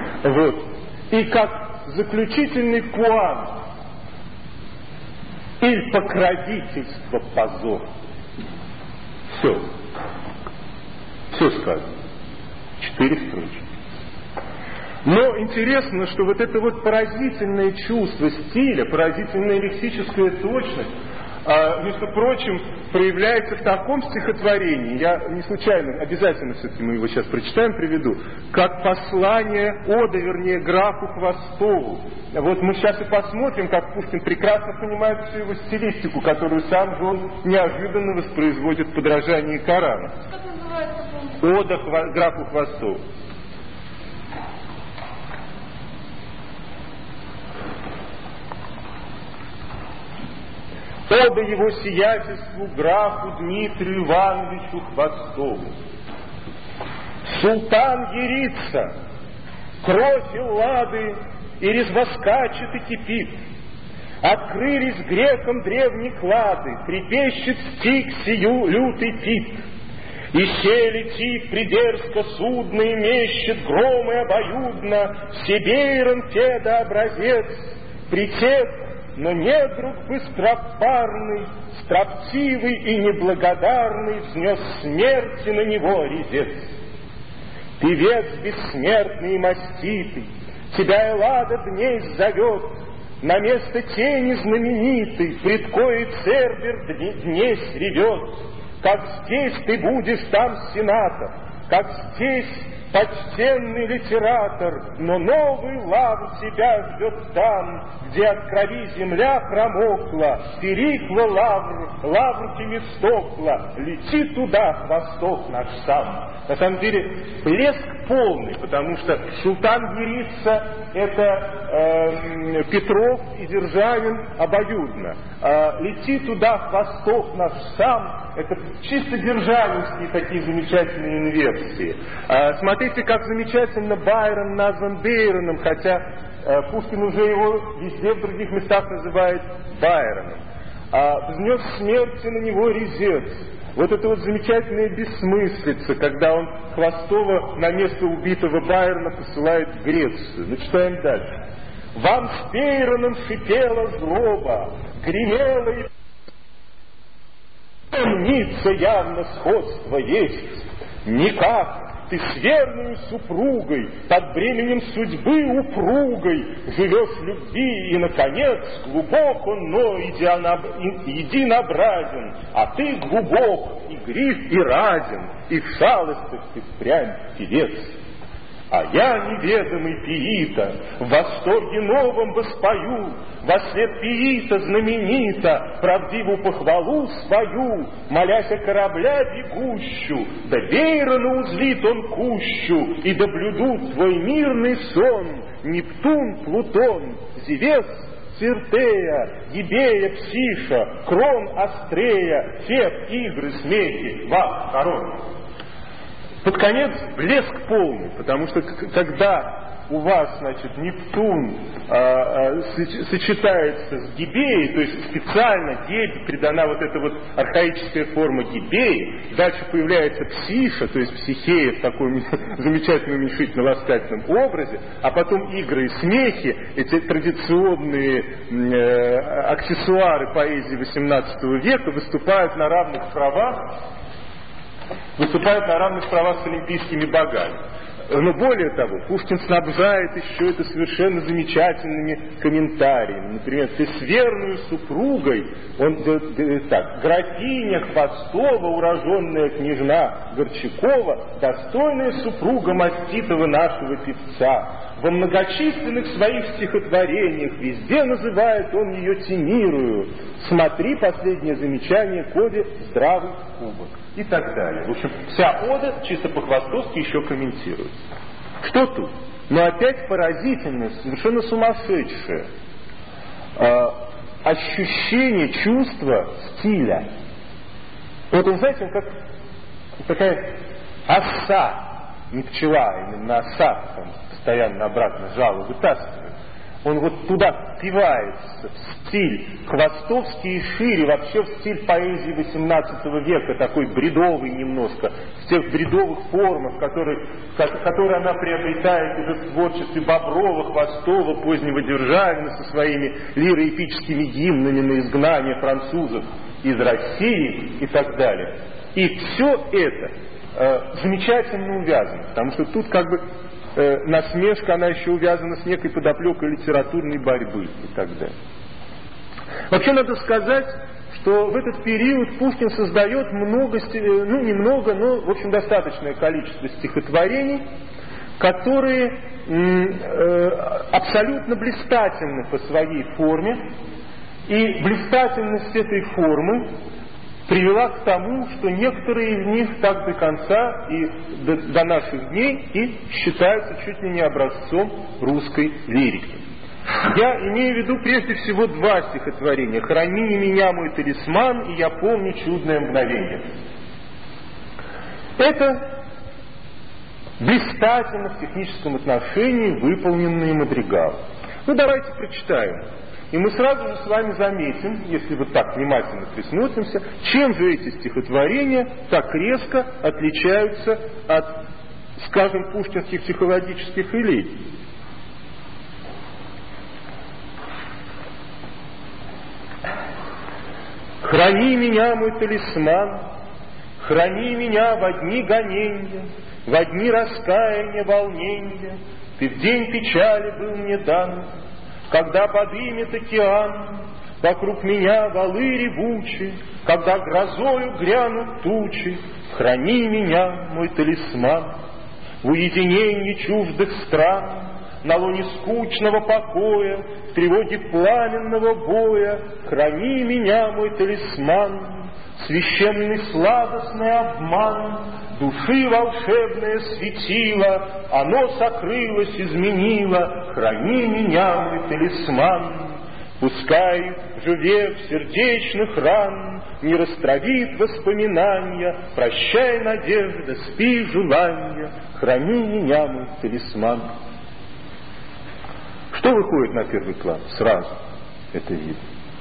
Вот. И как заключительный куан. И Стиль покровительства, позор. Все. Все сказано. 4 строчки. Но интересно, что вот это вот поразительное чувство стиля, поразительная лексическая точность, между прочим, проявляется в таком стихотворении, я не случайно, обязательно все-таки мы его сейчас прочитаем, приведу, как послание, ода, вернее, графу Хвостову. Вот мы сейчас и посмотрим, как Пушкин прекрасно понимает всю его стилистику, которую сам же он неожиданно воспроизводит в подражании Корану. Как называется? Ода графу Хвостову. Ода его сиятельству графу Дмитрию Ивановичу Хвостову. Султан ярится, кровь Эллады и резвоскачет и кипит. Открылись грекам древние клады, трепещет стик сию лютый пит. И се летит придерзко судно и мещет громы обоюдно, Себейрон Феда образец, притек, но недруг быстропарный, строптивый и неблагодарный, взнес смерти на него резец. Певец бессмертный и маститый, тебя Эллада дней зовет, на место тени знаменитой, пред коей Цербер дней ревет. Как здесь ты будешь, там сенатор, как здесь почтенный литератор, но новый лавр тебя ждет там, где от крови земля промокла, Перикла лавр Темистокла, лети туда, Хвостов наш сам. На самом деле, блеск полный, потому что султан ярится, это Петров и Державин обоюдно. Лети туда, Хвостов наш сам, это чисто державинские такие замечательные инверсии. Смотрите, как замечательно Байрон назван Бейроном, хотя Пушкин уже его везде в других местах называет Байроном. Взнес смерти на него резец. Вот это вот замечательная бессмыслица, когда он Хвостова на место убитого Байрона посылает в Грецию. Ну, читаем дальше. Вам с Бейроном шипела злоба, гремела и... Мнится явно сходство есть. Никак ты с верную супругой, под бременем судьбы упругой, живешь в любви, и, наконец, глубоко, но единообразен, а ты глубок, и гриф, и разен, и в шалостях ты впрямь певец. А я, неведомый Пиита, в восторге новом воспою, во след Пиита знаменита, правдивую похвалу свою, молясь о корабля бегущу, да Бейрона узлит он кущу, и да блюдут твой мирный сон Нептун, Плутон, Зевес, Циртея, Гибея, Псиша, Крон, Астрея, Феб, Игры, смехи, Вак, Корон. Под конец блеск полный, потому что когда у вас, значит, Нептун сочетается с Гибеей, то есть специально Гебе придана вот эта вот архаическая форма Гибеи, дальше появляется Псиша, то есть Психея в таком замечательном уменьшительно-ласкательном образе, а потом игры и смехи, эти традиционные аксессуары поэзии XVIII века выступают на равных правах с олимпийскими богами. Но более того, Пушкин снабжает еще это совершенно замечательными комментариями. Например, ты с верную супругой, он говорит так, графиня Хвостова, уроженная княжна Горчакова, достойная супруга маститого нашего певца. Во многочисленных своих стихотворениях везде называет он ее Тимирую. Смотри последнее замечание к оде «Здравый кубок» и так далее. В общем, вся ода чисто по-хвостовски еще комментируется. Что тут? Но опять поразительное, совершенно сумасшедшее ощущение, чувство стиля. Вот он, знаете, он как такая оса, не пчела, именно оса, там, постоянно обратно жало вытаскивает. Он вот туда впивается, в стиль хвостовский и шире, вообще в стиль поэзии XVIII века, такой бредовый немножко, в тех бредовых формах, которые она приобретает уже в творчестве Боброва, Хвостова, позднего Державина со своими лироэпическими гимнами на изгнание французов из России и так далее. И все это замечательно увязано, потому что тут как бы насмешка, она еще увязана с некой подоплекой литературной борьбы и так далее. Вообще надо сказать, что в этот период Пушкин создает немного, но в общем достаточное количество стихотворений, которые абсолютно блистательны по своей форме, и блистательность этой формы привела к тому, что некоторые из них так до конца и до наших дней и считаются чуть ли не образцом русской лирики. Я имею в виду прежде всего два стихотворения: «Храни меня, мой талисман» и «Я помню чудное мгновение». Это блистательно в техническом отношении выполненные мадригалы. Ну давайте прочитаем. И мы сразу же с вами заметим, если вот так внимательно присмотримся, чем же эти стихотворения так резко отличаются от, скажем, пушкинских психологических элегий. «Храни меня, мой талисман, храни меня во дни гоненья, во дни раскаяния, волнения. Ты в день печали был мне дан, когда подымет океан, вокруг меня валы ревучи, когда грозою грянут тучи. Храни меня, мой талисман, в уединении чуждых стран, на лоне скучного покоя, в тревоге пламенного боя. Храни меня, мой талисман, священный сладостный обман, души волшебное светило, оно сокрылось, изменило. Храни меня, мой талисман, пускай же век сердечных ран не растравит воспоминания. Прощай, надежда, спи, желания, храни меня, мой талисман. Что выходит на первый план? Сразу это видно.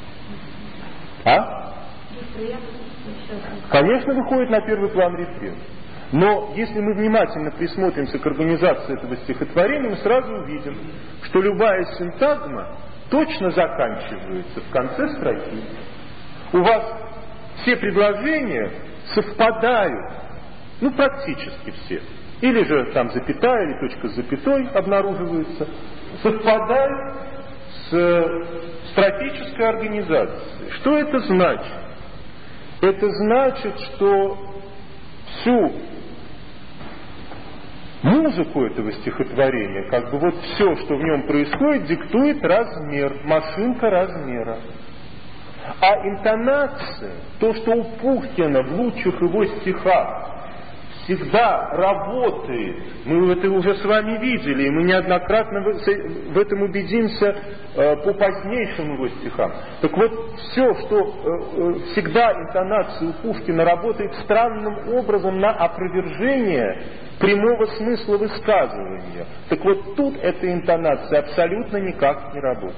А? Конечно, выходит на первый план рефрен. Но если мы внимательно присмотримся к организации этого стихотворения, мы сразу увидим, что любая синтагма точно заканчивается в конце строки. У вас все предложения совпадают, практически все. Или же там запятая или точка с запятой обнаруживаются, совпадают с строфической организацией. Что это значит? Это значит, что всю музыку этого стихотворения, все, что в нем происходит, диктует размер, машинка размера. А интонация, то, что у Пушкина в лучших его стихах всегда работает, мы это уже с вами видели, и мы неоднократно в этом убедимся по позднейшим его стихам. Так вот, все, что всегда интонация у Пушкина работает странным образом на опровержение прямого смысла высказывания. Так вот, тут эта интонация абсолютно никак не работает.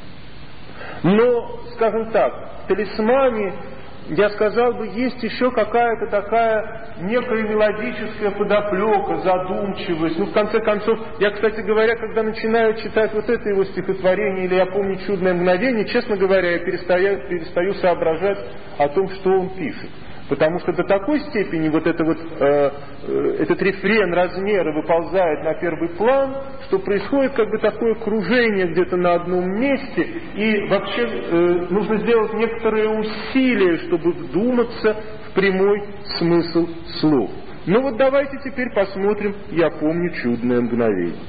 Но, скажем так, в «Талисмане», я сказал бы, есть еще какая-то такая некая мелодическая подоплека, задумчивость. В конце концов, я, кстати говоря, когда начинаю читать вот это его стихотворение, или «Я помню чудное мгновение», честно говоря, я перестаю соображать о том, что он пишет. Потому что до такой степени этот рефрен размера выползает на первый план, что происходит такое кружение где-то на одном месте, и вообще нужно сделать некоторые усилия, чтобы вдуматься в прямой смысл слов. Давайте теперь посмотрим «Я помню чудное мгновение».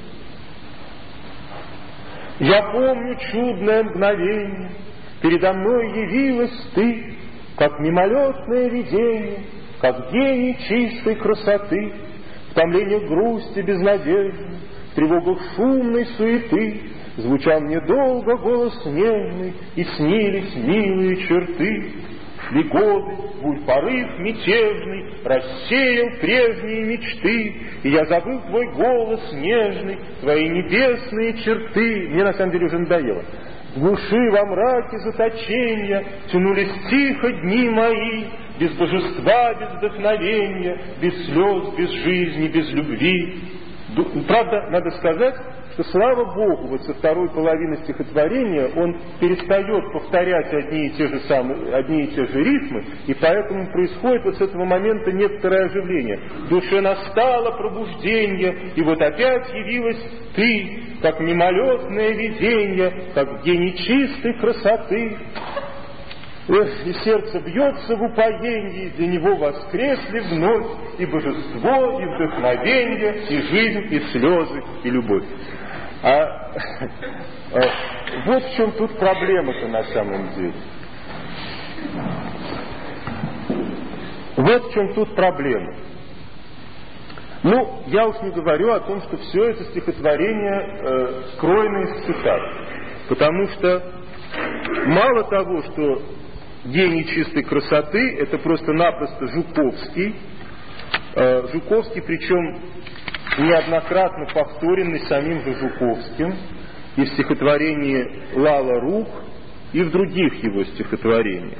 «Я помню чудное мгновение, передо мной явилась ты, как мимолетное видение, как гений чистой красоты, в томлении грусти безнадежды, в тревогах шумной суеты, звучал мне долго голос нежный, и снились милые черты. Шли годы, бурь порыв мятежный рассеял прежние мечты, и я забыл твой голос нежный, твои небесные черты. Мне на самом деле уже надоело. В глуши во мраке заточения тянулись тихо дни мои, без божества, без вдохновения, без слез, без жизни, без любви. Правда, надо сказать, что, слава Богу, вот со второй половины стихотворения он перестает повторять одни и те же рифмы, и поэтому происходит вот с этого момента некоторое оживление. В душе настало пробуждение, и вот опять явилась ты, как мимолетное видение, как в день нечистой красоты. И сердце бьется в упоении, для него воскресли вновь и божество, и вдохновение, и жизнь, и слезы, и любовь. Вот в чем тут проблема-то на самом деле. Вот в чем тут проблема. Ну, я уж не говорю о том, что все это стихотворение скроено из цитат. Потому что мало того, что «День нечистой красоты» — это просто-напросто Жуковский. Жуковский, причем неоднократно повторенный самим же Жуковским и в стихотворении «Лала рук», и в других его стихотворениях.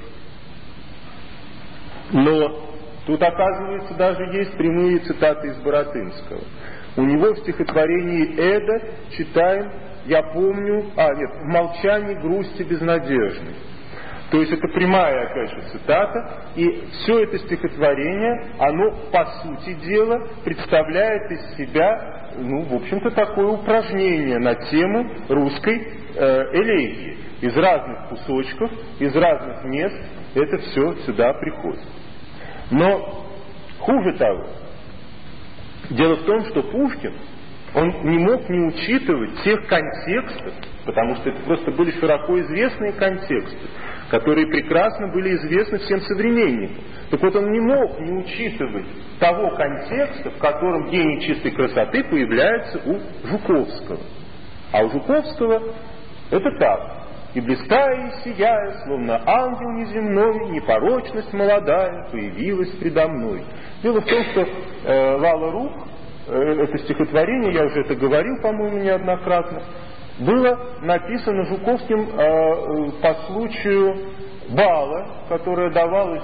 Но тут, оказывается, даже есть прямые цитаты из Баратынского. У него в стихотворении «Эда» читаем «Я помню», «В молчании грусти безнадежной». То есть это прямая, опять же, цитата, и все это стихотворение, оно, по сути дела, представляет из себя, в общем-то, такое упражнение на тему русской элегии. Из разных кусочков, из разных мест это все сюда приходит. Но хуже того, дело в том, что Пушкин, он не мог не учитывать тех контекстов, потому что это просто были широко известные контексты, которые прекрасно были известны всем современникам. Так вот, он не мог не учитывать того контекста, в котором «День нечистой красоты» появляется у Жуковского. А у Жуковского это так. «И блистая и сияя, словно ангел неземной, непорочность молодая появилась предо мной». Дело в том, что «Лала рук», это стихотворение, я уже это говорил, по-моему, неоднократно, было написано Жуковским по случаю бала, который давался,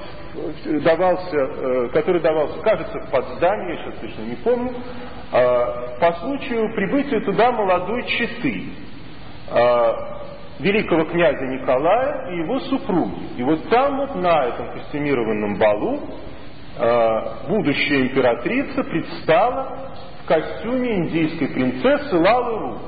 кажется, в Потсдаме, я сейчас точно не помню, по случаю прибытия туда молодой четы, великого князя Николая и его супруги. И вот там вот на этом костюмированном балу будущая императрица предстала в костюме индийской принцессы Лалы рук.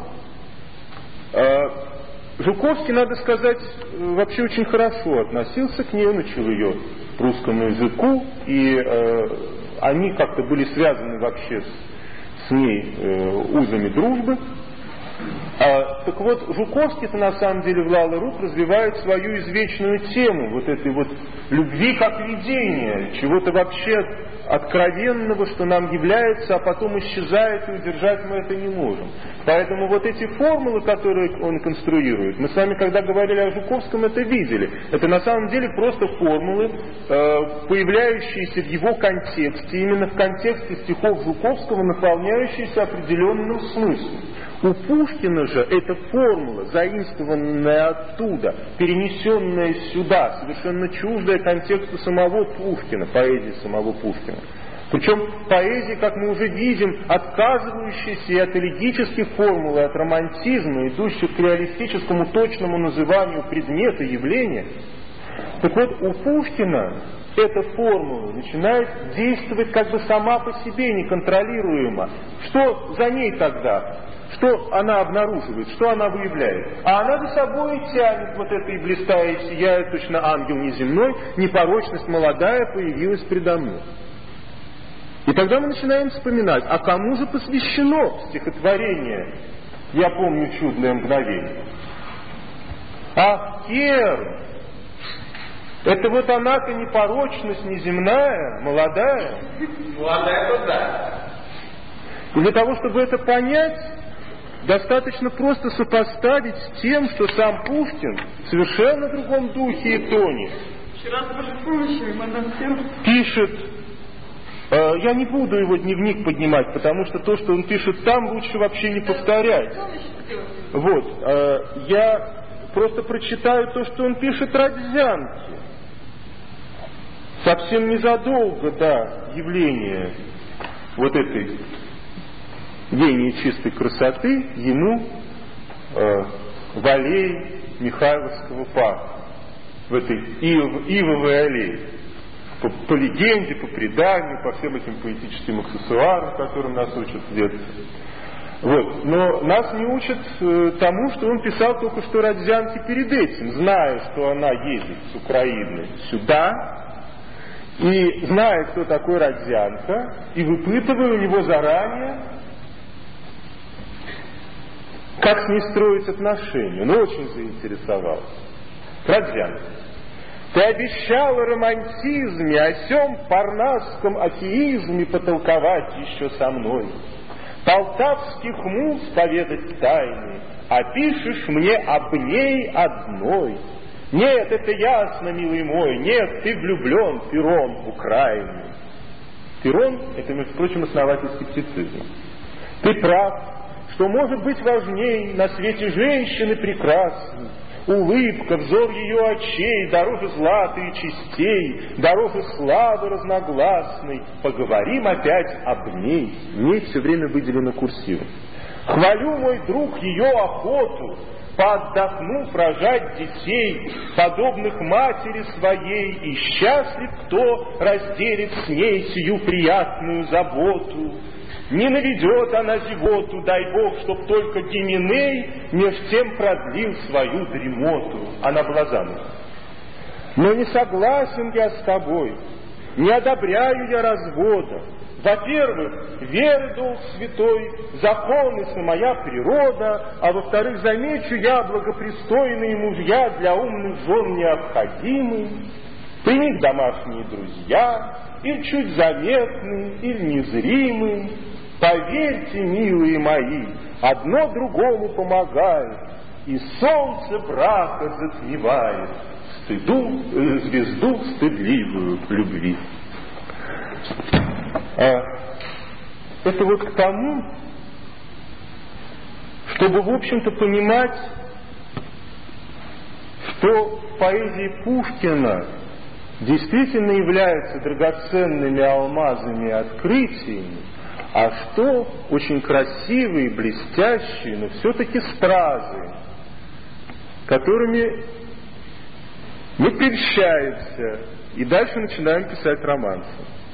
Жуковский, надо сказать, вообще очень хорошо относился к ней, учил ее русскому языку, и они как-то были связаны вообще с ней узами дружбы. Так вот, Жуковский-то на самом деле в «Лала рук» развивает свою извечную тему вот этой вот любви как видения, чего-то вообще откровенного, что нам является, а потом исчезает, и удержать мы это не можем. Поэтому вот эти формулы, которые он конструирует, мы с вами, когда говорили о Жуковском, это видели. Это на самом деле просто формулы, появляющиеся в его контексте, именно в контексте стихов Жуковского, наполняющиеся определенным смыслом. У Пушкина же эта формула, заимствованная оттуда, перенесенная сюда, совершенно чуждая контексту самого Пушкина, поэзии самого Пушкина. Причем поэзия, как мы уже видим, отказывающаяся и от элегических формул, и от романтизма, идущих к реалистическому точному называнию предмета, явления. Так вот, у Пушкина эта формула начинает действовать как бы сама по себе, неконтролируемо. Что за ней тогда? Что она обнаруживает, что она выявляет? А она за собой тянет вот это «и блистая, и сияет, точно ангел неземной, непорочность молодая появилась предо мной». И тогда мы начинаем вспоминать, а кому же посвящено стихотворение «Я помню чудное мгновение»? Ах, Керн! Это вот она-то непорочность неземная, молодая. Молодая-то да. И для того, чтобы это понять, достаточно просто сопоставить с тем, что сам Пушкин в совершенно другом духе и тоне Вчера с Божьей помощью, мадам Сер. Пишет, я не буду его дневник поднимать, потому что то, что он пишет там, лучше вообще не повторять. Вот, я просто прочитаю то, что он пишет Родзянке. Совсем незадолго до явления вот этой гения чистой красоты ему в аллее Михайловского парка, в этой ивовой аллее. По легенде, по преданию, по всем этим поэтическим аксессуарам, которым нас учат в детстве. Вот. Но нас не учат тому, что он писал только что Родзянке перед этим, зная, что она едет с Украины сюда, и зная, кто такой Родзянка, и выпытывая у него заранее, как с ней строить отношения. Он очень заинтересовался. Родзянка. Ты обещал о романтизме, о сём парнасском атеизме потолковать еще со мной. Полтавских муз поведать тайны, а пишешь мне об ней одной. Нет, это ясно, милый мой, нет, ты влюблен пером в Украину. Пером — это, между прочим, основатель скептицизма. Ты прав, что может быть важней на свете женщины прекрасной. Улыбка, взор ее очей, дороже злата и честей, дороже славы разногласной. Поговорим опять об ней. Ней все время выделено курсивом. Хвалю, мой друг, ее охоту, поотдохнув рожать детей, подобных матери своей, и счастлив, кто разделит с ней сию приятную заботу. Не наведет она зевоту, дай Бог, чтоб только Гименей меж тем продлил свою дремоту. Она была замужем. Но не согласен я с тобой, не одобряю я развода. Во-первых, веры долг святой, законы самая природа, а во-вторых, замечу я, благопристойные мужья для умных жен необходимы. При них домашние друзья, или чуть заметны, или незримы. Поверьте, милые мои, одно другому помогает, и солнце брака затмевает звезду стыдливую любви. Это вот к тому, чтобы, в общем-то, понимать, что поэзия Пушкина действительно является драгоценными алмазами и открытиями, а что очень красивые, блестящие, но все-таки стразы, которыми мы прельщаемся и дальше начинаем писать романсы.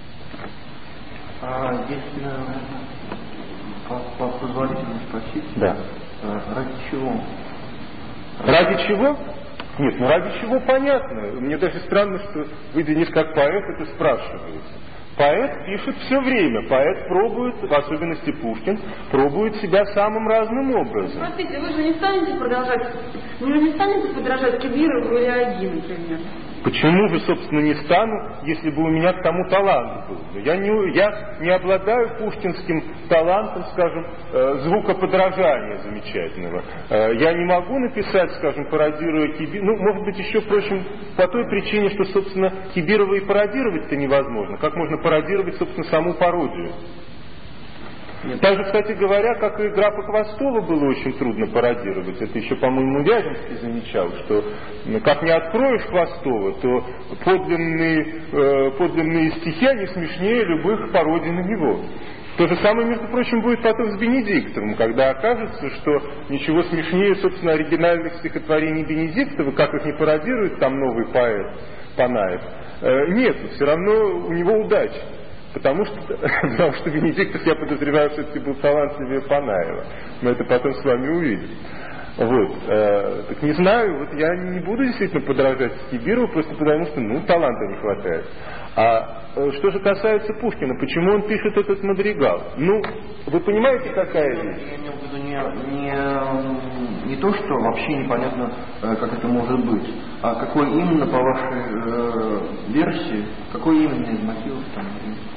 Если позволительно спросить, да. Ради чего? Ради чего? Нет, ну ради чего понятно. Мне даже странно, что вы, Денис, как поэт, это спрашиваете. Поэт пишет все время, поэт пробует, в особенности Пушкин, пробует себя самым разным образом. Смотрите, вы же не станете продолжать, вы не станете подражать Кибирову или Аги, например. Почему же, собственно, не стану, если бы у меня к тому талант был? Я не обладаю пушкинским талантом, скажем, звукоподражания замечательного. Я не могу написать, скажем, пародируя Кибирова, может быть, еще, впрочем, по той причине, что, собственно, Кибирова и пародировать-то невозможно. Как можно пародировать, собственно, саму пародию? Также, кстати говоря, как и графа Хвостова было очень трудно пародировать. Это еще, по-моему, Вяземский замечал, что как не откроешь Хвостова, то подлинные стихи, они смешнее любых пародий на него. То же самое, между прочим, будет потом с Бенедиктовым, когда окажется, что ничего смешнее, собственно, оригинальных стихотворений Бенедиктова, как их не пародирует там новый поэт Панаев, нет, все равно у него удача. Потому что Бенедиктов, я подозреваю, все-таки был талантливее Панаева. Мы это потом с вами увидим. Вот. Так не знаю, вот я не буду действительно подражать Кибирову, просто потому что, таланта не хватает. А что же касается Пушкина, почему он пишет этот мадригал? Вы понимаете, какая вещь? Я имел в виду не то, что вообще непонятно, как это может быть, а какой именно, по вашей версии, какой именно из мотивов там?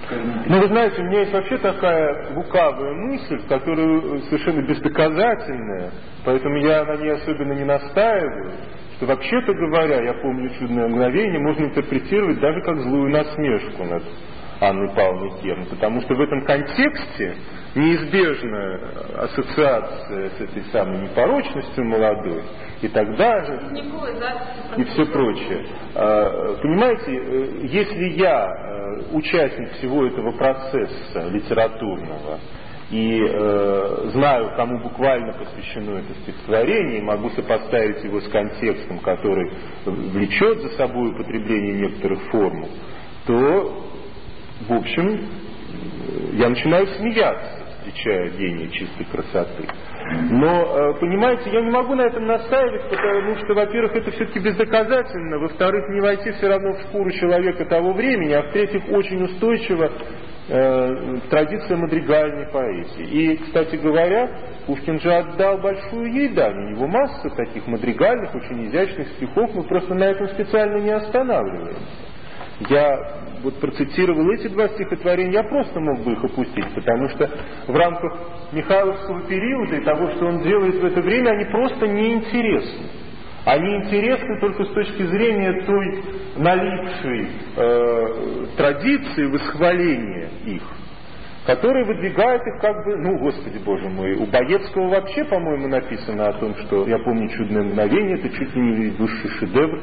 Ну, вы знаете, у меня есть вообще такая лукавая мысль, которая совершенно бездоказательная, поэтому я на ней особенно не настаиваю, что вообще-то говоря, я помню «Чудное мгновение» можно интерпретировать даже как злую насмешку над Анной Павловной Керн, потому что в этом контексте неизбежна ассоциация с этой самой непорочностью молодой и так далее, и все прочее. Понимаете, если я участник всего этого процесса литературного и знаю, кому буквально посвящено это стихотворение, и могу сопоставить его с контекстом, который влечет за собой употребление некоторых формул, то, в общем, я начинаю смеяться, встречая гений чистой красоты. Но, понимаете, я не могу на этом настаивать, потому что, во-первых, это все-таки бездоказательно, во-вторых, не войти все равно в шкуру человека того времени, а в-третьих, очень устойчива традиция мадригальной поэзии. И, кстати говоря, Пушкин же отдал большую ей дань. У него масса таких мадригальных, очень изящных стихов, мы просто на этом специально не останавливаемся. Я вот процитировал эти два стихотворения, я просто мог бы их опустить, потому что в рамках Михайловского периода и того, что он делает в это время, они просто неинтересны. Они интересны только с точки зрения той налипшей традиции восхваления их, которая выдвигает их как бы, ну, Господи Боже мой, у Боецкого вообще, по-моему, написано о том, что, я помню, «Чудное мгновение» — это чуть ли не высший шедевр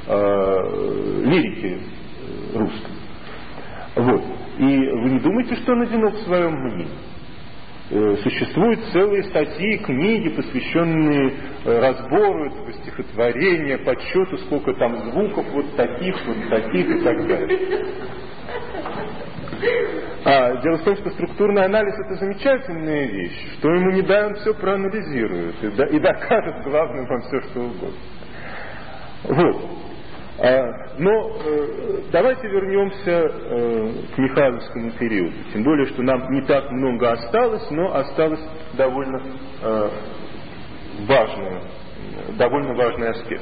лирики русской. Вот. И вы не думаете, что он одинок в своем мнении? Существуют целые статьи, книги, посвященные разбору этого стихотворения, подсчету, сколько там звуков, вот таких и так далее. Дело в том, что структурный анализ — это замечательная вещь. Что ему не дай, он все проанализирует и докажет главным вам все, что угодно. Вот. Но давайте вернемся к Михайловскому периоду. Тем более, что нам не так много осталось, но осталось довольно важный аспект.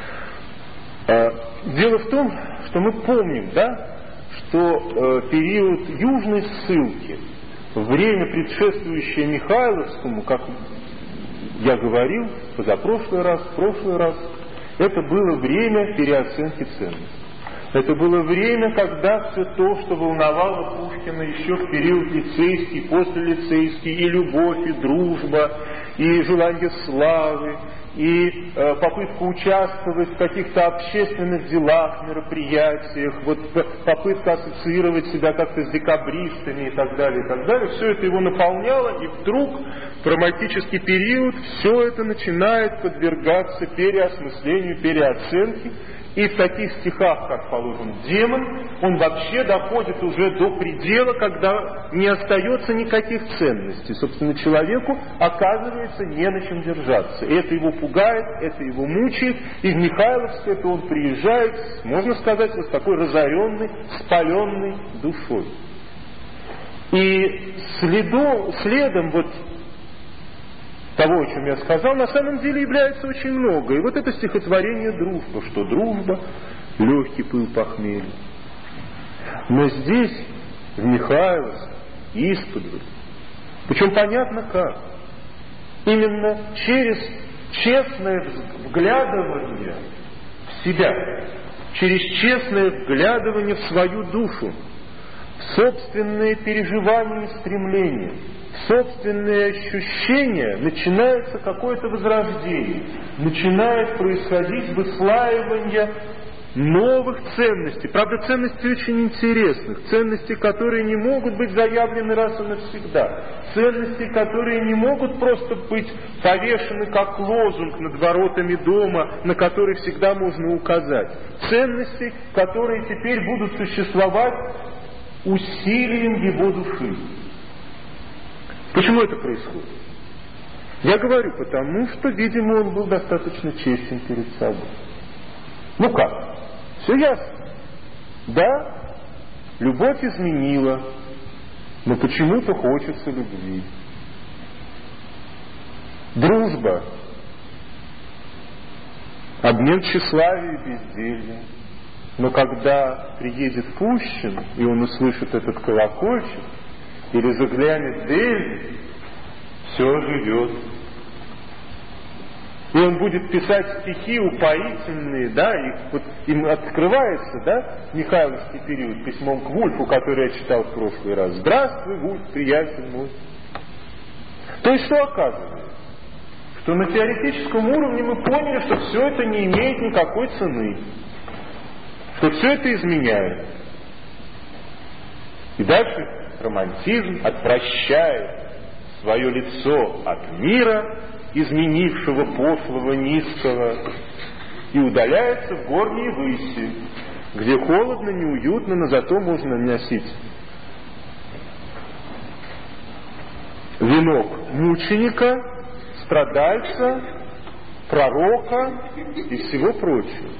Дело в том, что мы помним, да, что период южной ссылки, время, предшествующее Михайловскому, как я говорил позапрошлый раз, в прошлый раз, это было время переоценки ценностей. Это было время, когда все то, что волновало Пушкина еще в период лицейский, послелицейский, и любовь, и дружба, и желание славы, и попытка участвовать в каких-то общественных делах, мероприятиях, вот попытка ассоциировать себя как-то с декабристами и так далее, все это его наполняло, и вдруг в романтический период все это начинает подвергаться переосмыслению, переоценке. И в таких стихах, как, положим, «Демон», он вообще доходит уже до предела, когда не остается никаких ценностей. Собственно, человеку оказывается не на чем держаться. И это его пугает, это его мучает. И в Михайловское это он приезжает, можно сказать, вот с такой разоренной, спаленной душой. И следом вот того, о чем я сказал, на самом деле является очень много. И вот это стихотворение «Дружба», что дружба, легкий пыл похмелья. Но здесь, в Михайловске, исподволь, причем понятно как, именно через честное вглядывание в себя, через честное вглядывание в свою душу, в собственные переживания и стремления, собственные ощущения, начинается какое-то возрождение, начинает происходить выслаивание новых ценностей. Правда, ценностей очень интересных, ценностей, которые не могут быть заявлены раз и навсегда, ценностей, которые не могут просто быть повешены как лозунг над воротами дома, на который всегда можно указать. Ценностей, которые теперь будут существовать усилием его души. Почему это происходит? Я говорю, потому что, видимо, он был достаточно честен перед собой. Ну как? Все ясно. Да, любовь изменила, но почему-то хочется любви. Дружба, обмен тщеславия и безделья. Но когда приедет Пущин, и он услышит этот колокольчик, или заглянет в Эльзу, все оживет. И он будет писать стихи упоительные, да, и вот им открывается, да, Михайловский период письмом к Вульфу, который я читал в прошлый раз. «Здравствуй, Вульф, приятель мой». То есть что оказывается? Что на теоретическом уровне мы поняли, что все это не имеет никакой цены, что все это изменяет. И дальше романтизм отвращает свое лицо от мира, изменившего пошлого, низкого, и удаляется в горние выси, где холодно, неуютно, но зато можно носить венок мученика, страдальца, пророка и всего прочего.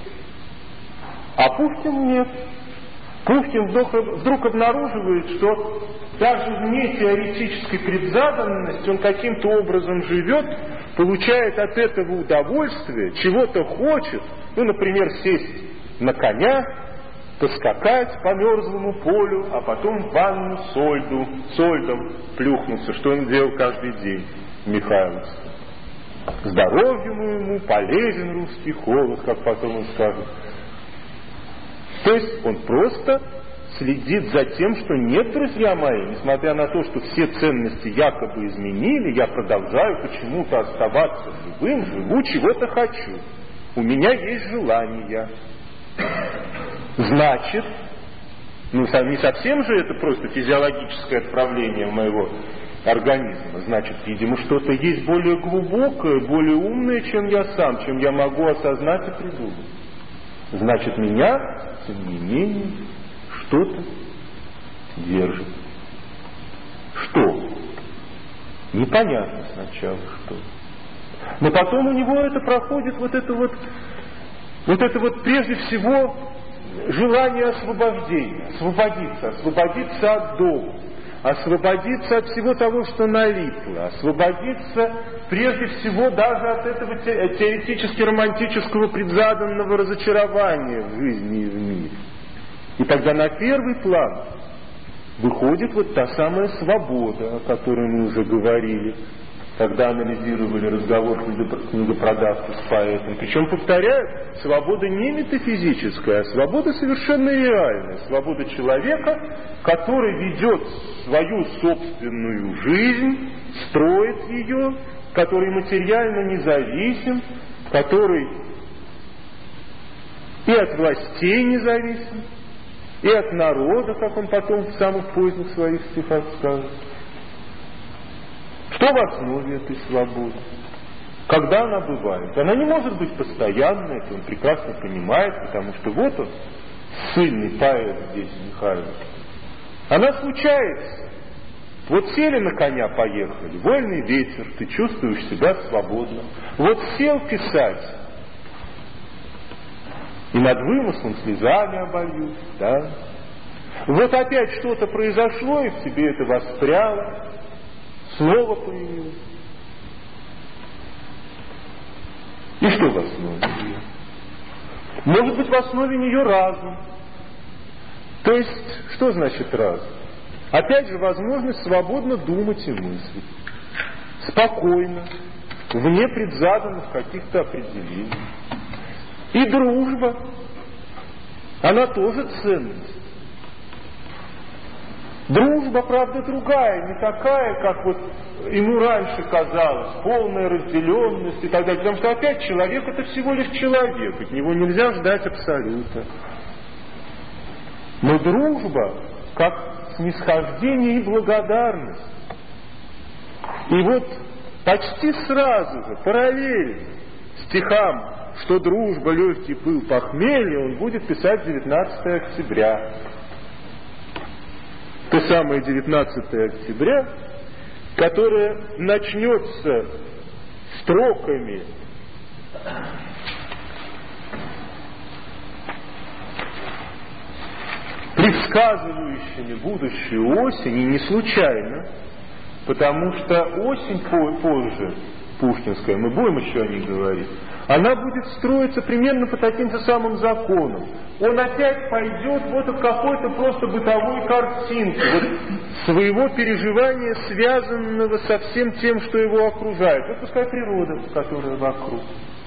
А Пушкин нет. Пушкин вдруг обнаруживает, что даже вне теоретической предзаданности он каким-то образом живет, получает от этого удовольствие, чего-то хочет, ну, например, сесть на коня, поскакать по мерзлому полю, а потом в ванну сольдом плюхнуться, что он делал каждый день, Михайловский. Здоровью моему полезен русский холод, как потом он скажет. То есть он просто следит за тем, что нет, друзья мои, несмотря на то, что все ценности якобы изменили, я продолжаю почему-то оставаться живым, живу, чего-то хочу. У меня есть желания. Значит, ну не совсем же это просто физиологическое отправление моего организма. Значит, видимо, что-то есть более глубокое, более умное, чем я сам, чем я могу осознать и придумать. Значит, меня, тем не менее, что-то держит. Что? Непонятно сначала, что. Но потом у него это проходит вот это вот прежде всего желание освобождения, освободиться от дома, освободиться от всего того, что налипло, освободиться прежде всего даже от этого теоретически романтического предзаданного разочарования в жизни и в мире. И тогда на первый план выходит вот та самая свобода, о которой мы уже говорили, когда анализировали разговор книгопродавца с поэтом. Причем, повторяю, свобода не метафизическая, а свобода совершенно реальная. Свобода человека, который ведет свою собственную жизнь, строит ее, который материально независим, который и от властей независим, и от народа, как он потом в самых поздних своих стихах скажет. Что в основе этой свободы? Когда она бывает? Она не может быть постоянной, это он прекрасно понимает, потому что вот он, сильный поэт здесь, Михайлов. Она случается. Вот сели на коня, поехали, вольный ветер, ты чувствуешь себя свободно. Вот сел писать, и над вымыслом слезами обольют, да? Вот опять что-то произошло, и в тебе это воспряло, снова появилось. И что в основе нее? Может быть, в основе нее разум. То есть, что значит разум? Опять же, возможность свободно думать и мыслить. Спокойно, вне предзаданных каких-то определений. И дружба, она тоже ценность. Дружба, правда, другая, не такая, как вот ему раньше казалось, полная разделенность и так далее. Потому что опять человек — это всего лишь человек, от него нельзя ждать абсолюта. Но дружба, как снисхождение и благодарность. И вот почти сразу же, параллельно стихам, что дружба, легкий пыл, похмелье, он будет писать 19 октября. То самое 19 октября, которое начнется строками предсказывающими будущую осень, и не случайно, потому что осень позже пушкинская, мы будем еще о ней говорить, она будет строиться примерно по таким же самым законам. Он опять пойдет вот от какой-то просто бытовой картинки, вот своего переживания, связанного со всем тем, что его окружает. Вот пускай природа, которая вокруг.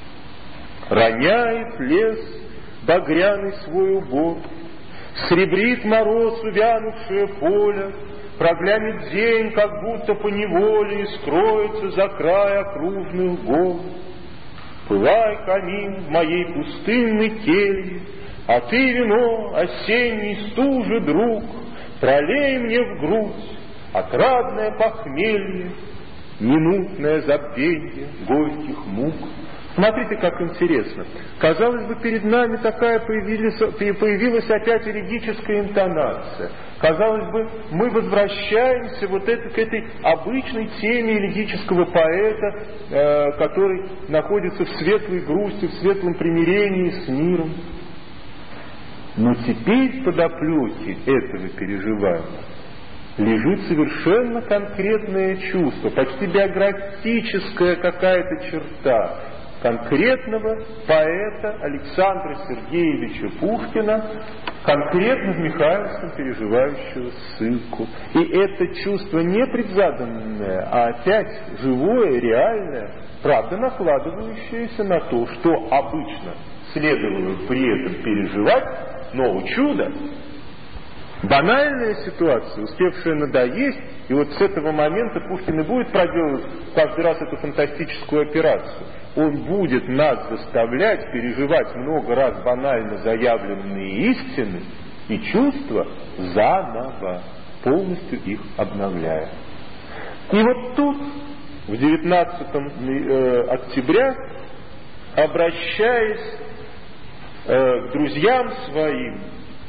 Роняет лес багряный свой убор, сребрит мороз увянувшее поле, проглянет день, как будто поневоле, и скроется за край окружных гор. Пылай, камин, в моей пустынной келье, а ты, вино, осенней стужи, друг, пролей мне в грудь отрадное похмелье, минутное забвенье горьких мук. Смотрите, как интересно. Казалось бы, перед нами такая появилась опять элегическая интонация. Казалось бы, мы возвращаемся вот к этой обычной теме элегического поэта, который находится в светлой грусти, в светлом примирении с миром. Но теперь в подоплеке этого переживания лежит совершенно конкретное чувство, почти биографическая какая-то черта конкретного поэта Александра Сергеевича Пушкина, конкретно в Михайловском переживающего ссылку. И это чувство не предзаданное, а опять живое, реальное, правда накладывающееся на то, что обычно следовало при этом переживать, но чудо. Банальная ситуация, успевшая надоесть, и вот с этого момента Пушкин и будет проделывать каждый раз эту фантастическую операцию. Он будет нас заставлять переживать много раз банально заявленные истины и чувства заново, полностью их обновляя. И вот тут, в 19 октября, обращаясь к друзьям своим,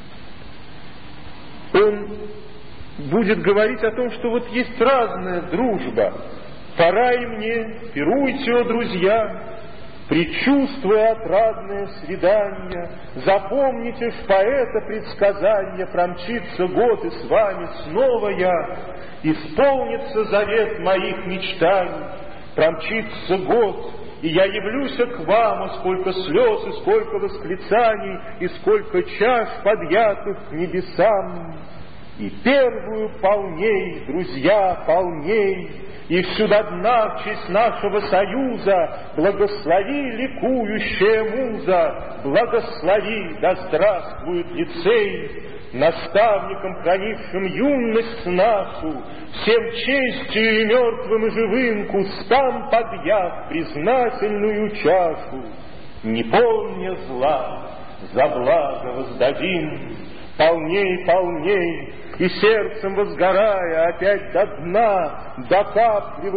он будет говорить о том, что вот есть разная дружба. Пора и мне, пируйте, о друзья, предчувствуя отрадное свидание, запомните в поэта предсказание, промчится год, и с вами снова я, исполнится завет моих мечтаний, промчится год, и я явлюсь к вам, а сколько слез, и сколько восклицаний, и сколько чаш подъятых к небесам. И первую полней, друзья, полней, и всю до дна в честь нашего союза благослови ликующая муза, благослови, да здравствует лицей, наставником, хранившим юность нашу, всем честью и мертвым и живым кустам подъяв признательную чашу. Не помня зла, за благо воздадим, полней, полней, и сердцем возгорая опять до дна, до капли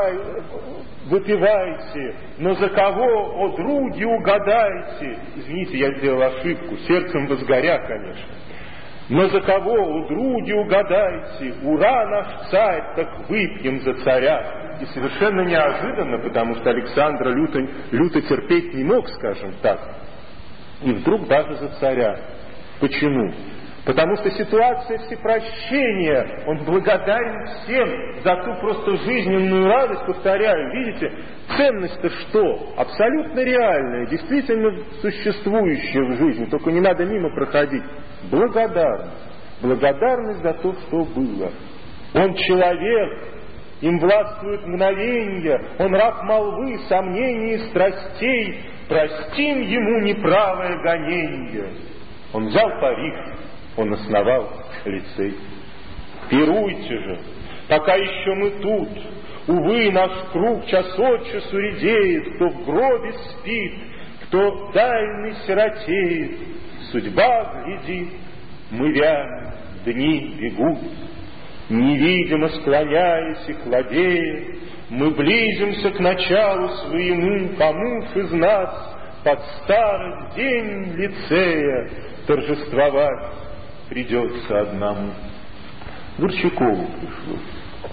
выпивайте, но за кого, о други, угадайте. Извините, я сделал ошибку, сердцем возгоря, конечно. Но за кого, о други, угадайте, ура, наш царь, так выпьем за царя. И совершенно неожиданно, потому что Александра люто терпеть не мог, скажем так, и вдруг даже за царя. Почему? Потому что ситуация всепрощения, он благодарен всем за ту просто жизненную радость, повторяю, видите, ценность-то что? Абсолютно реальная, действительно существующая в жизни, только не надо мимо проходить. Благодарность. Благодарность за то, что было. Он человек, им властвует мгновенье, он раб молвы, сомнений и страстей, простим ему неправое гоненье. Он взял Париж, он основал лицей. Пируйте же, пока еще мы тут. Увы, наш круг час от часу редеет, кто в гробе спит, кто дальний сиротеет. Судьба глядит, мы вянем, дни бегут. Невидимо склоняясь и хладея, мы близимся к началу своему, кому ж из нас под старый день лицея торжествовать придется одному. Горчакову пришлось.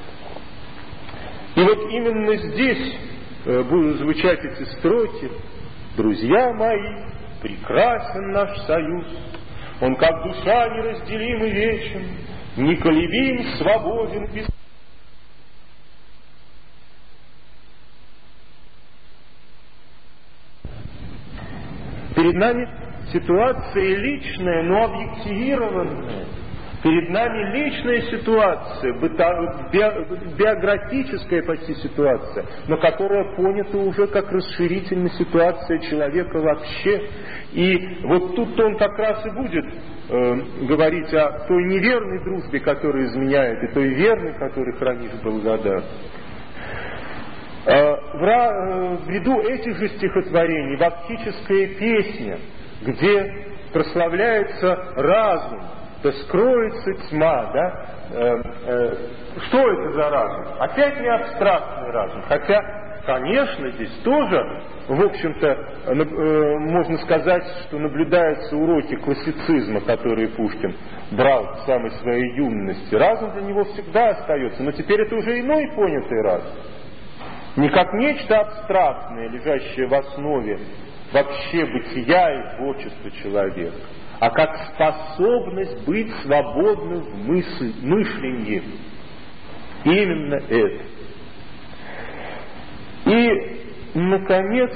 И вот именно здесь будут звучать эти строки: «Друзья мои, прекрасен наш союз, он как душа неразделим и вечен, неколебим, свободен, Перед нами ситуация личная, но объективированная. Перед нами личная ситуация, биографическая почти ситуация, но которая понята уже как расширительная ситуация человека вообще. И вот тут он как раз и будет говорить о той неверной дружбе, которая изменяет, и той верной, которой хранишь благодарность. Ввиду этих же стихотворений баптическая песня, где прославляется разум, то скроется тьма, да? Что это за разум? Опять не абстрактный разум, хотя, конечно, здесь тоже, в общем-то, можно сказать, что наблюдаются уроки классицизма, которые Пушкин брал в самой своей юности. Разум для него всегда остается, но теперь это уже иной понятый разум. Не как нечто абстрактное, лежащее в основе вообще бытия и творчества человека, а как способность быть свободным в мышлении. Именно это. И, наконец,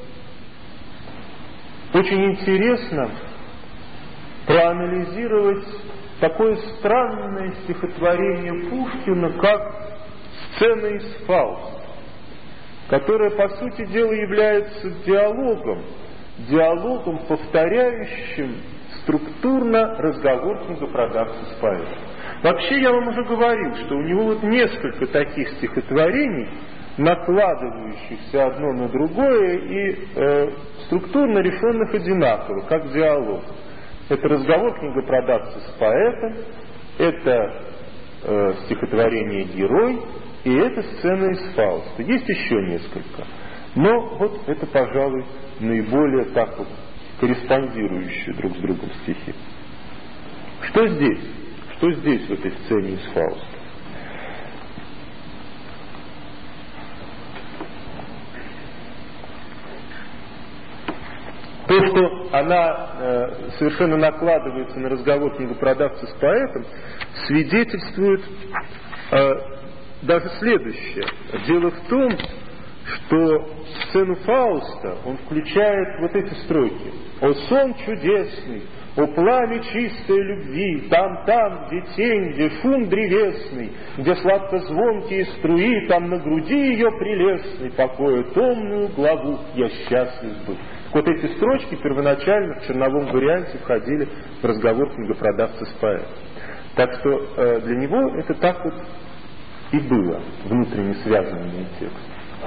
очень интересно проанализировать такое странное стихотворение Пушкина, как «Сцена из Фауста», которое, по сути дела, является диалогом, повторяющим структурно разговор книгопродавца с поэтом. Вообще, я вам уже говорил, что у него вот несколько таких стихотворений, накладывающихся одно на другое и структурно решенных одинаково, как диалог. Это разговор книгопродавца с поэтом, это стихотворение «Герой», и это сцена из Фауста. Есть еще несколько. Но вот это, пожалуй, наиболее так вот корреспондирующие друг с другом стихи. Что здесь? Что здесь в этой сцене из Фауста? То, что она совершенно накладывается на разговор книгопродавца с поэтом, свидетельствует даже следующее. Дело в том, что в сцену Фауста он включает вот эти строки. «О сон чудесный, о пламя чистой любви, там, где тень, где шум древесный, где сладко-звонкие струи, там на груди ее прелестной, покоя томную главу, я счастлив был». Вот эти строчки первоначально в черновом варианте входили в разговор книгопродавца с поэтом. Так что для него это так вот и было внутренне связанный текст.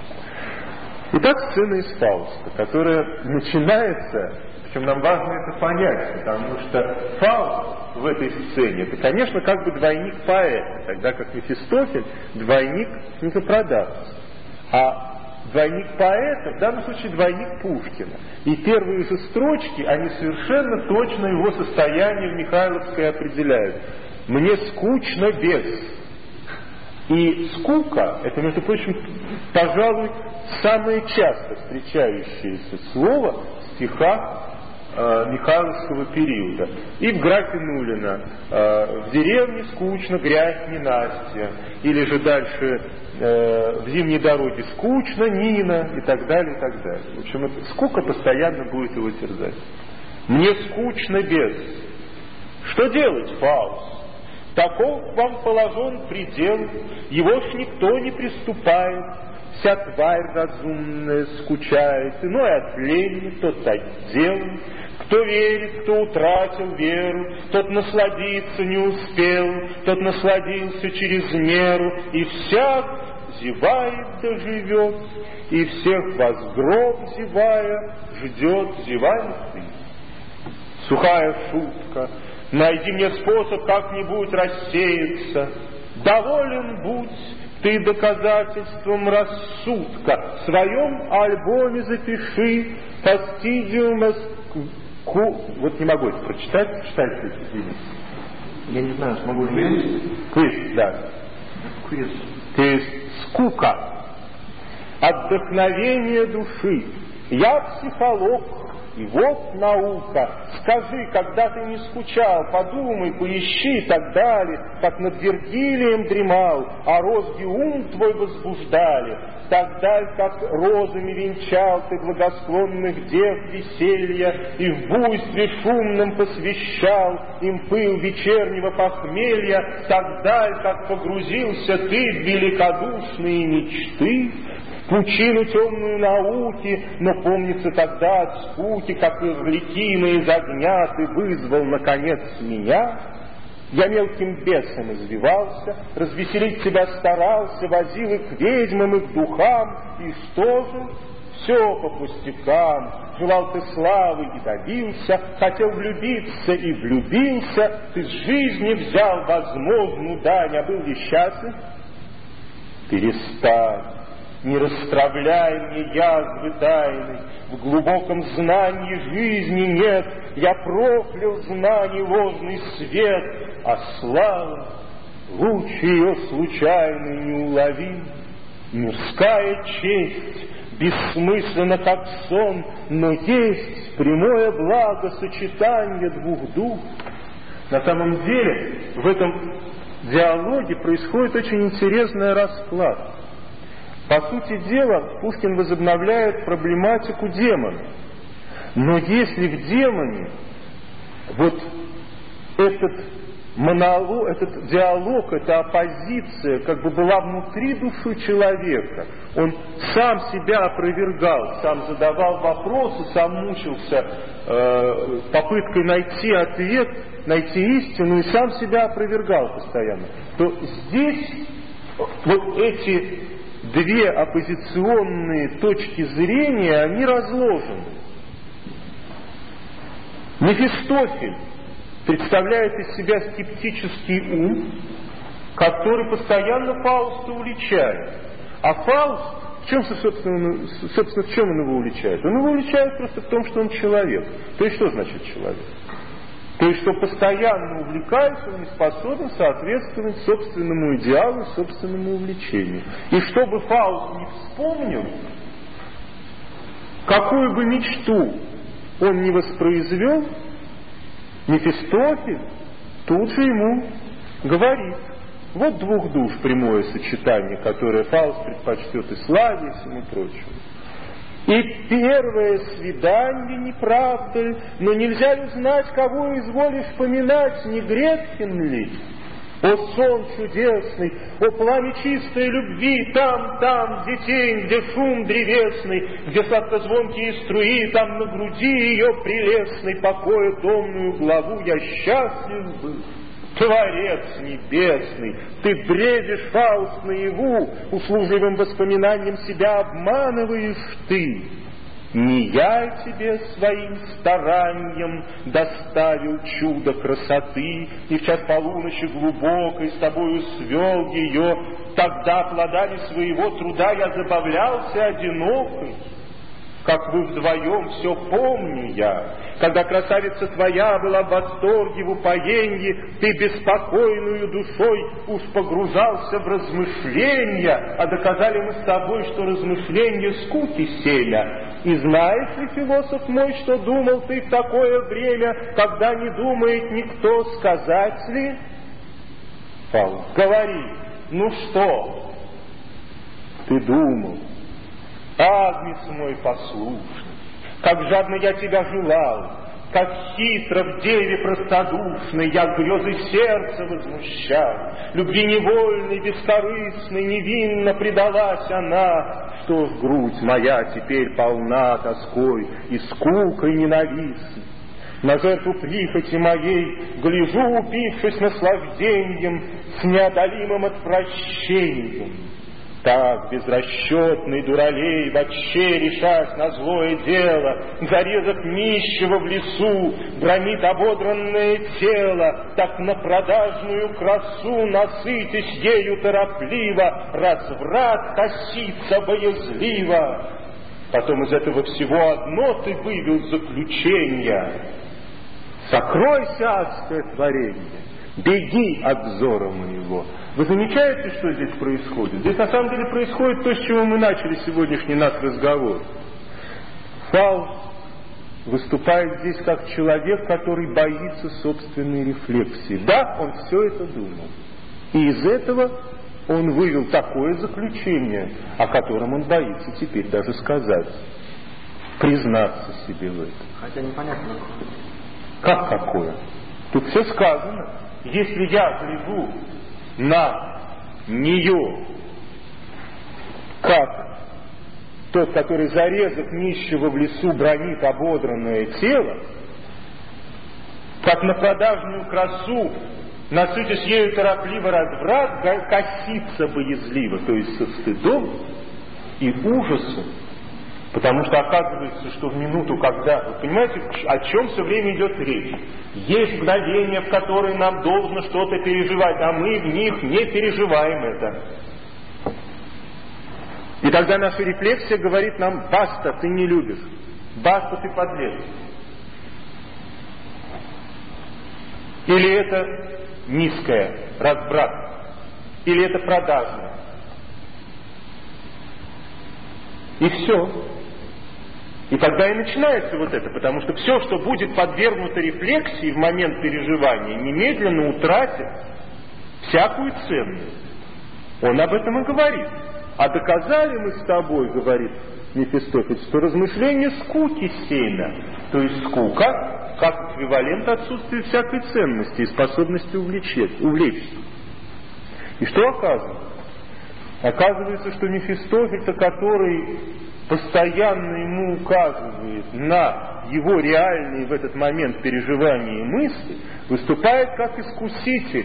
Итак, сцена из Фауста, которая начинается, причем нам важно это понять, потому что Фауст в этой сцене, это, конечно, как бы двойник поэта, тогда как Мефистофель двойник книгопродавца. А двойник поэта, в данном случае двойник Пушкина. И первые же строчки, они совершенно точно его состояние в Михайловской определяют. «Мне скучно без». И скука, это, между прочим, пожалуй, самое часто встречающееся слово в стихах Михайловского периода. И в графе Нулина «В деревне скучно, грязь ненастья». Или же дальше «В зимней дороге скучно, Нина» и так далее, и так далее. В общем, скука постоянно будет его терзать. «Мне скучно без». Что делать, Фауст? Таков вам положен предел, его ж никто не приступает, вся тварь разумная скучает, иной от лени, тот от дел. Кто верит, кто утратил веру, тот насладиться не успел, тот насладился через меру, и всяк зевает да живет, и всех вас гроб зевая ждет, зевай ты. Сухая шутка. Найди мне способ как-нибудь рассеяться. Доволен будь ты доказательством рассудка. В своем альбоме запиши фастидиум. Вот не могу это прочитать. Читайте это, извините. Я не знаю, смогу ли. Квиз, да. Квиз. Скука. Отдохновение души. Я психолог И вот наука. Скажи, когда ты не скучал, подумай, поищи и так далее, как над Вергилием дремал, а розги ум твой возбуждали. Тогда, как розами венчал ты благосклонных дев веселья, и в буйстве шумном посвящал им пыл вечернего похмелья, тогда, как погрузился ты в великодушные мечты, в пучину темную науки, но помнится тогда от скуки, как извлекимый из огня ты вызвал, наконец, меня. Я мелким бесом извивался, развеселить себя старался, возил и к ведьмам, и к духам, и что же? Все по пустякам. Желал ты славы и добился, хотел влюбиться и влюбился, ты с жизни взял возможную дань, а был ли счастлив? Перестань, не расстравляй мне язвы тайны, в глубоком знании жизни нет, я проклял знаний ложный свет, а слава, луч ее случайный неуловим. Мирская честь бессмысленно, как сон, но есть прямое благо сочетание двух душ. На самом деле в этом диалоге происходит очень интересный расклад. По сути дела, Пушкин возобновляет проблематику демона. Но если в демоне вот этот монолог, этот диалог, эта оппозиция как бы была внутри души человека, он сам себя опровергал, сам задавал вопросы, сам мучился попыткой найти ответ, найти истину, и сам себя опровергал постоянно, то здесь вот эти две оппозиционные точки зрения, они разложены. Мефистофель представляет из себя скептический ум, который постоянно Фауста уличает. А Фауст, собственно, в чем он его уличает? Он его уличает просто в том, что он человек. То есть, что значит человек? То есть, что постоянно увлекается, он не способен соответствовать собственному идеалу, собственному увлечению. И чтобы Фауст не вспомнил, какую бы мечту он не воспроизвел, Мефистофель тут же ему говорит: вот двух душ прямое сочетание, которое Фауст предпочтет и славе, и всему прочему. И первое свидание, не правда ли, но нельзя ли знать, кого изволишь поминать, не Гретхен ли? О сон чудесный, о пламя чистой любви, там, где тень, где шум древесный, где сладкозвонкие струи, там на груди ее прелестной покоя томную главу я счастлив был. Творец небесный, ты бредишь, Фауст, наяву, услужливым воспоминанием себя обманываешь ты. Не я тебе своим старанием доставил чудо красоты, и в час полуночи глубокой с тобою свел ее, тогда плодами своего труда я забавлялся одинокой. Как вы вдвоем, все помню я, когда красавица твоя была в восторге, в упоенье, ты беспокойную душой уж погружался в размышления, а доказали мы с тобой, что размышления скуки семя. И знаешь ли, философ мой, что думал ты в такое время, когда не думает никто, сказать ли? Фауст, говори, ну что ты думал? Агнец мой послушный, как жадно я тебя желал, как хитро в деве простодушной я грезы сердца возмущал. Любви невольной, бескорыстной, невинно предалась она, что ж грудь моя теперь полна тоской и скукой ненавистной. На жертву прихоти моей гляжу, упившись наслаждением, с неодолимым отвращением. Так, безрасчетный дуралей, вообще решась на злое дело, зарезав нищего в лесу, бронит ободранное тело, так на продажную красу, насытясь ею торопливо, разврат косится боязливо. Потом из этого всего одно ты вывел заключение: сокройся, адское творение, беги от взора моего. Вы замечаете, что здесь происходит? Здесь на самом деле происходит то, с чего мы начали сегодняшний наш разговор. Фауст выступает здесь как человек, который боится собственной рефлексии. Да, он все это думал. И из этого он вывел такое заключение, о котором он боится теперь даже сказать, признаться себе в этом. Хотя непонятно. Как какое? Тут все сказано. Если я гляжу на нее, как тот, который, зарезав нищего в лесу, бронит ободранное тело, как на продажную красу, насытясь ею торопливо разврат, косится боязливо, то есть со стыдом и ужасом. Потому что оказывается, что в минуту, когда... Вы понимаете, о чем все время идет речь? Есть мгновения, в которые нам должно что-то переживать, а мы в них не переживаем это. И тогда наша рефлексия говорит нам: баста, ты не любишь, баста, ты подлец. Или это низкое, разврат, или это продажное. И все. И тогда и начинается вот это, потому что все, что будет подвергнуто рефлексии в момент переживания, немедленно утратит всякую ценность. Он об этом и говорит. А доказали мы с тобой, говорит Мефистофель, что размышление скуки семя, то есть скука как эквивалент отсутствия всякой ценности и способности увлечься. И что оказывается? Оказывается, что Мефистофель-то, который постоянно ему указывает на его реальные в этот момент переживания и мысли, выступает как искуситель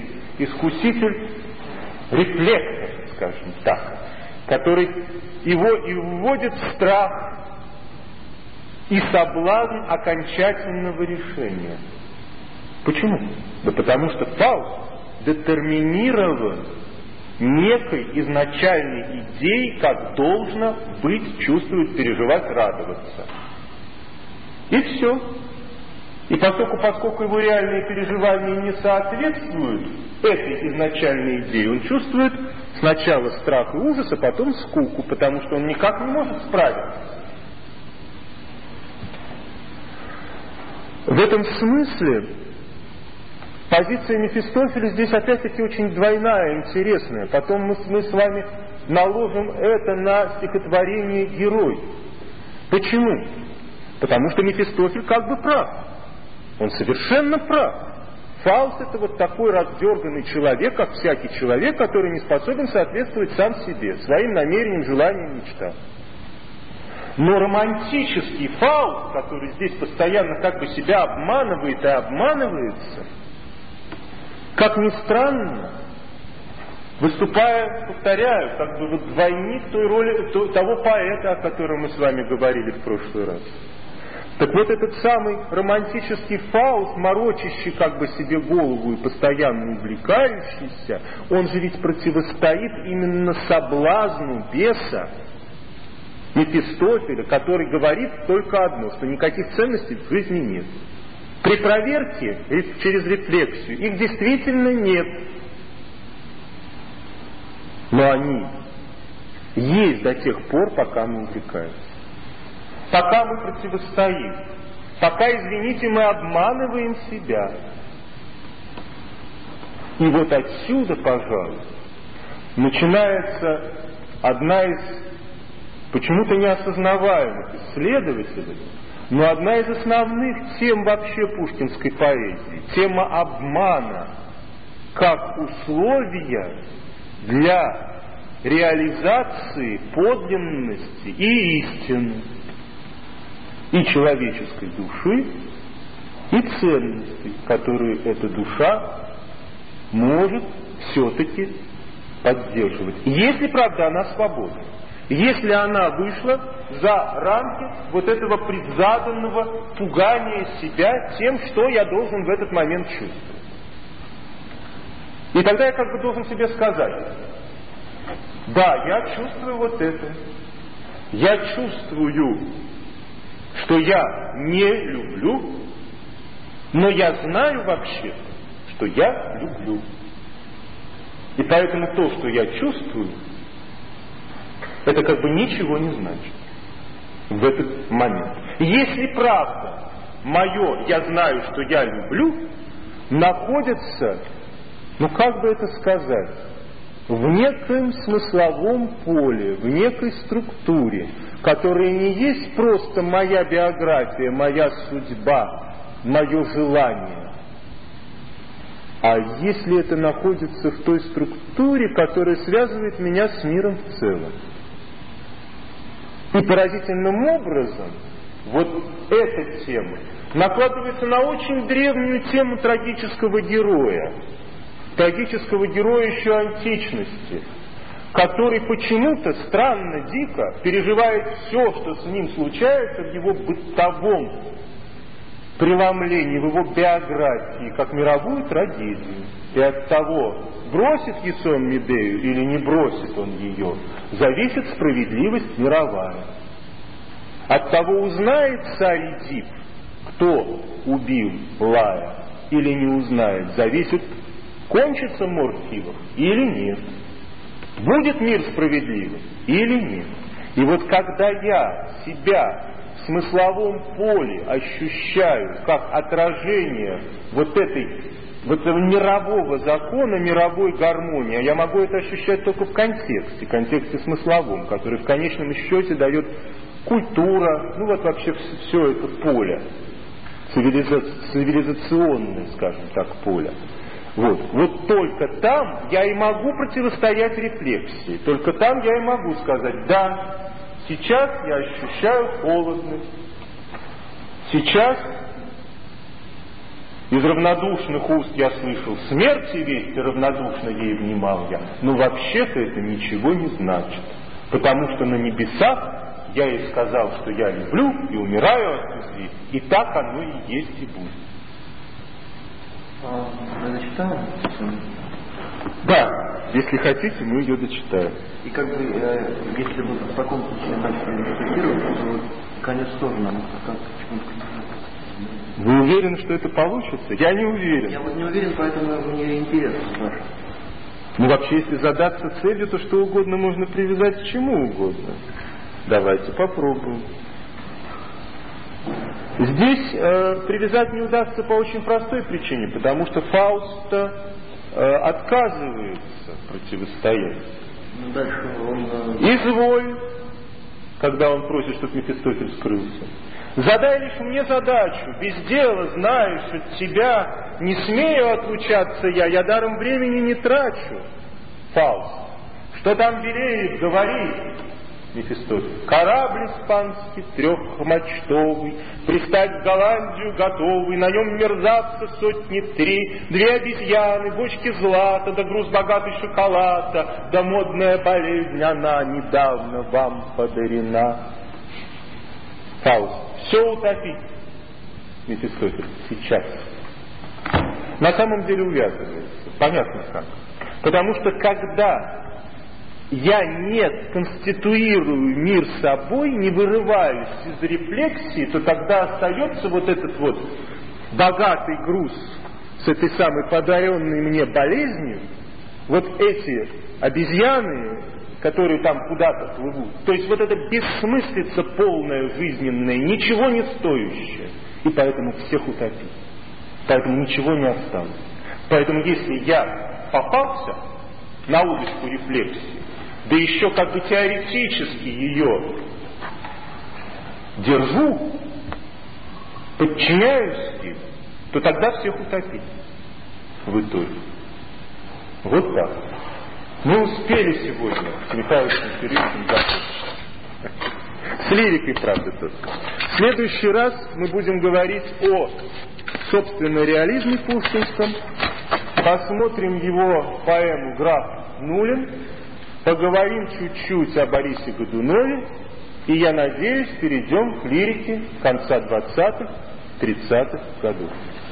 рефлектор, скажем так, который его и вводит в страх и соблазн окончательного решения. Почему? Да потому что Фауст детерминирован некой изначальной идеей, как должно быть, чувствовать, переживать, радоваться. И все. И поскольку его реальные переживания не соответствуют этой изначальной идее, он чувствует сначала страх и ужас, а потом скуку, потому что он никак не может справиться. В этом смысле позиция Мефистофеля здесь опять-таки очень двойная, интересная. Потом мы с вами наложим это на стихотворение «Герой». Почему? Потому что Мефистофель как бы прав. Он совершенно прав. Фауст — это вот такой раздерганный человек, как всякий человек, который не способен соответствовать сам себе, своим намерениям, желаниям, мечтам. Но романтический Фауст, который здесь постоянно как бы себя обманывает и обманывается, как ни странно, выступая, повторяю, как бы вот двойник той роли того поэта, о котором мы с вами говорили в прошлый раз. Так вот, этот самый романтический Фауст, морочащий как бы себе голову и постоянно увлекающийся, он же ведь противостоит именно соблазну беса Мефистофеля, который говорит только одно, что никаких ценностей в жизни нет. При проверке через рефлексию их действительно нет. Но они есть до тех пор, пока мы увлекаемся. Пока мы противостоим. Пока, извините, мы обманываем себя. И вот отсюда, пожалуй, начинается одна из почему-то неосознаваемых исследователей, но одна из основных тем вообще пушкинской поэзии. Тема обмана как условия для реализации подлинности и истины и человеческой души, и ценностей, которые эта душа может все-таки поддерживать. Если, правда, она свободна. Если она вышла за рамки вот этого предзаданного пугания себя тем, что я должен в этот момент чувствовать. И тогда я как бы должен себе сказать: да, я чувствую вот это. Я чувствую, что я не люблю, но я знаю вообще, что я люблю. И поэтому то, что я чувствую, это как бы ничего не значит в этот момент. Если правда, мое «я знаю, что я люблю» находится, ну как бы это сказать, в некоем смысловом поле, в некой структуре, которая не есть просто моя биография, моя судьба, мое желание. А если это находится в той структуре, которая связывает меня с миром в целом. И поразительным образом вот эта тема накладывается на очень древнюю тему трагического героя еще античности, который почему-то странно, дико переживает все, что с ним случается в его бытовом преломлении, в его биографии, как мировую трагедию. И от того, бросит Ясон Медею или не бросит он ее, зависит справедливость мировая. От того, узнает царь Эдип, кто убил Лая, или не узнает, зависит, кончится мор Фивов или нет. Будет мир справедливым или нет. И вот когда я себя в смысловом поле ощущаю как отражение вот этого мирового закона, мировой гармонии, а я могу это ощущать только в контексте смысловом, который в конечном счете дает культура, ну вот вообще все это поле, цивилизационное, скажем так, поле. Вот только там я и могу противостоять рефлексии, только там я и могу сказать: да, сейчас я ощущаю холодность, сейчас из равнодушных уст я слышал смерти весть, и равнодушно ей внимал я, но вообще-то это ничего не значит, потому что на небесах я ей сказал, что я люблю и умираю от любви, и так оно и есть и будет. Мы дочитаем? Да, если хотите, мы ее дочитаем. И как бы, если бы в таком случае начали интерпретировать, то конец тоже нам как почему-то. Вы уверены, что это получится? Я не уверен. Я вот не уверен, поэтому мне интересно спрашивать. Ну вообще, если задаться целью, то что угодно можно привязать к чему угодно. Давайте попробуем. Здесь привязать не удастся по очень простой причине, потому что Фауст отказывается противостоять. Дальше он... Изволь, когда он просит, чтобы Мефистофель скрылся. Задай лишь мне задачу, без дела знаешь, от тебя не смею отлучаться я даром времени не трачу. Фауст, что там белеет, говори. Мефистофель. Корабль испанский, трехмачтовый, пристать в Голландию готовый, на нем мерзавца 3, 2 обезьяны, бочки злата, да груз богатый шоколада, да модная болезнь, она недавно вам подарена. Фауст. Все утопить. Мефистофель. Сейчас. На самом деле увязывается. Понятно как. Потому что когда я не конституирую мир собой, не вырываюсь из рефлексии, то тогда остается вот этот вот богатый груз с этой самой подаренной мне болезнью, вот эти обезьяны, которые там куда-то плывут. То есть вот эта бессмыслица полная жизненная, ничего не стоящая, и поэтому всех утопить. Поэтому ничего не осталось. Поэтому если я попался на удочку рефлексии, да еще как бы теоретически ее держу, подчиняюсь им, то тогда всех утопить в итоге. Вот так. Мы успели сегодня с Михаилом Кирилловичем закончить. С лирикой, правда, только. В следующий раз мы будем говорить о, собственно, реализме пушкинском, посмотрим его поэму «Граф Нулин», поговорим чуть-чуть о Борисе Годунове, и, я надеюсь, перейдем к лирике конца 20-х, 30-х годов.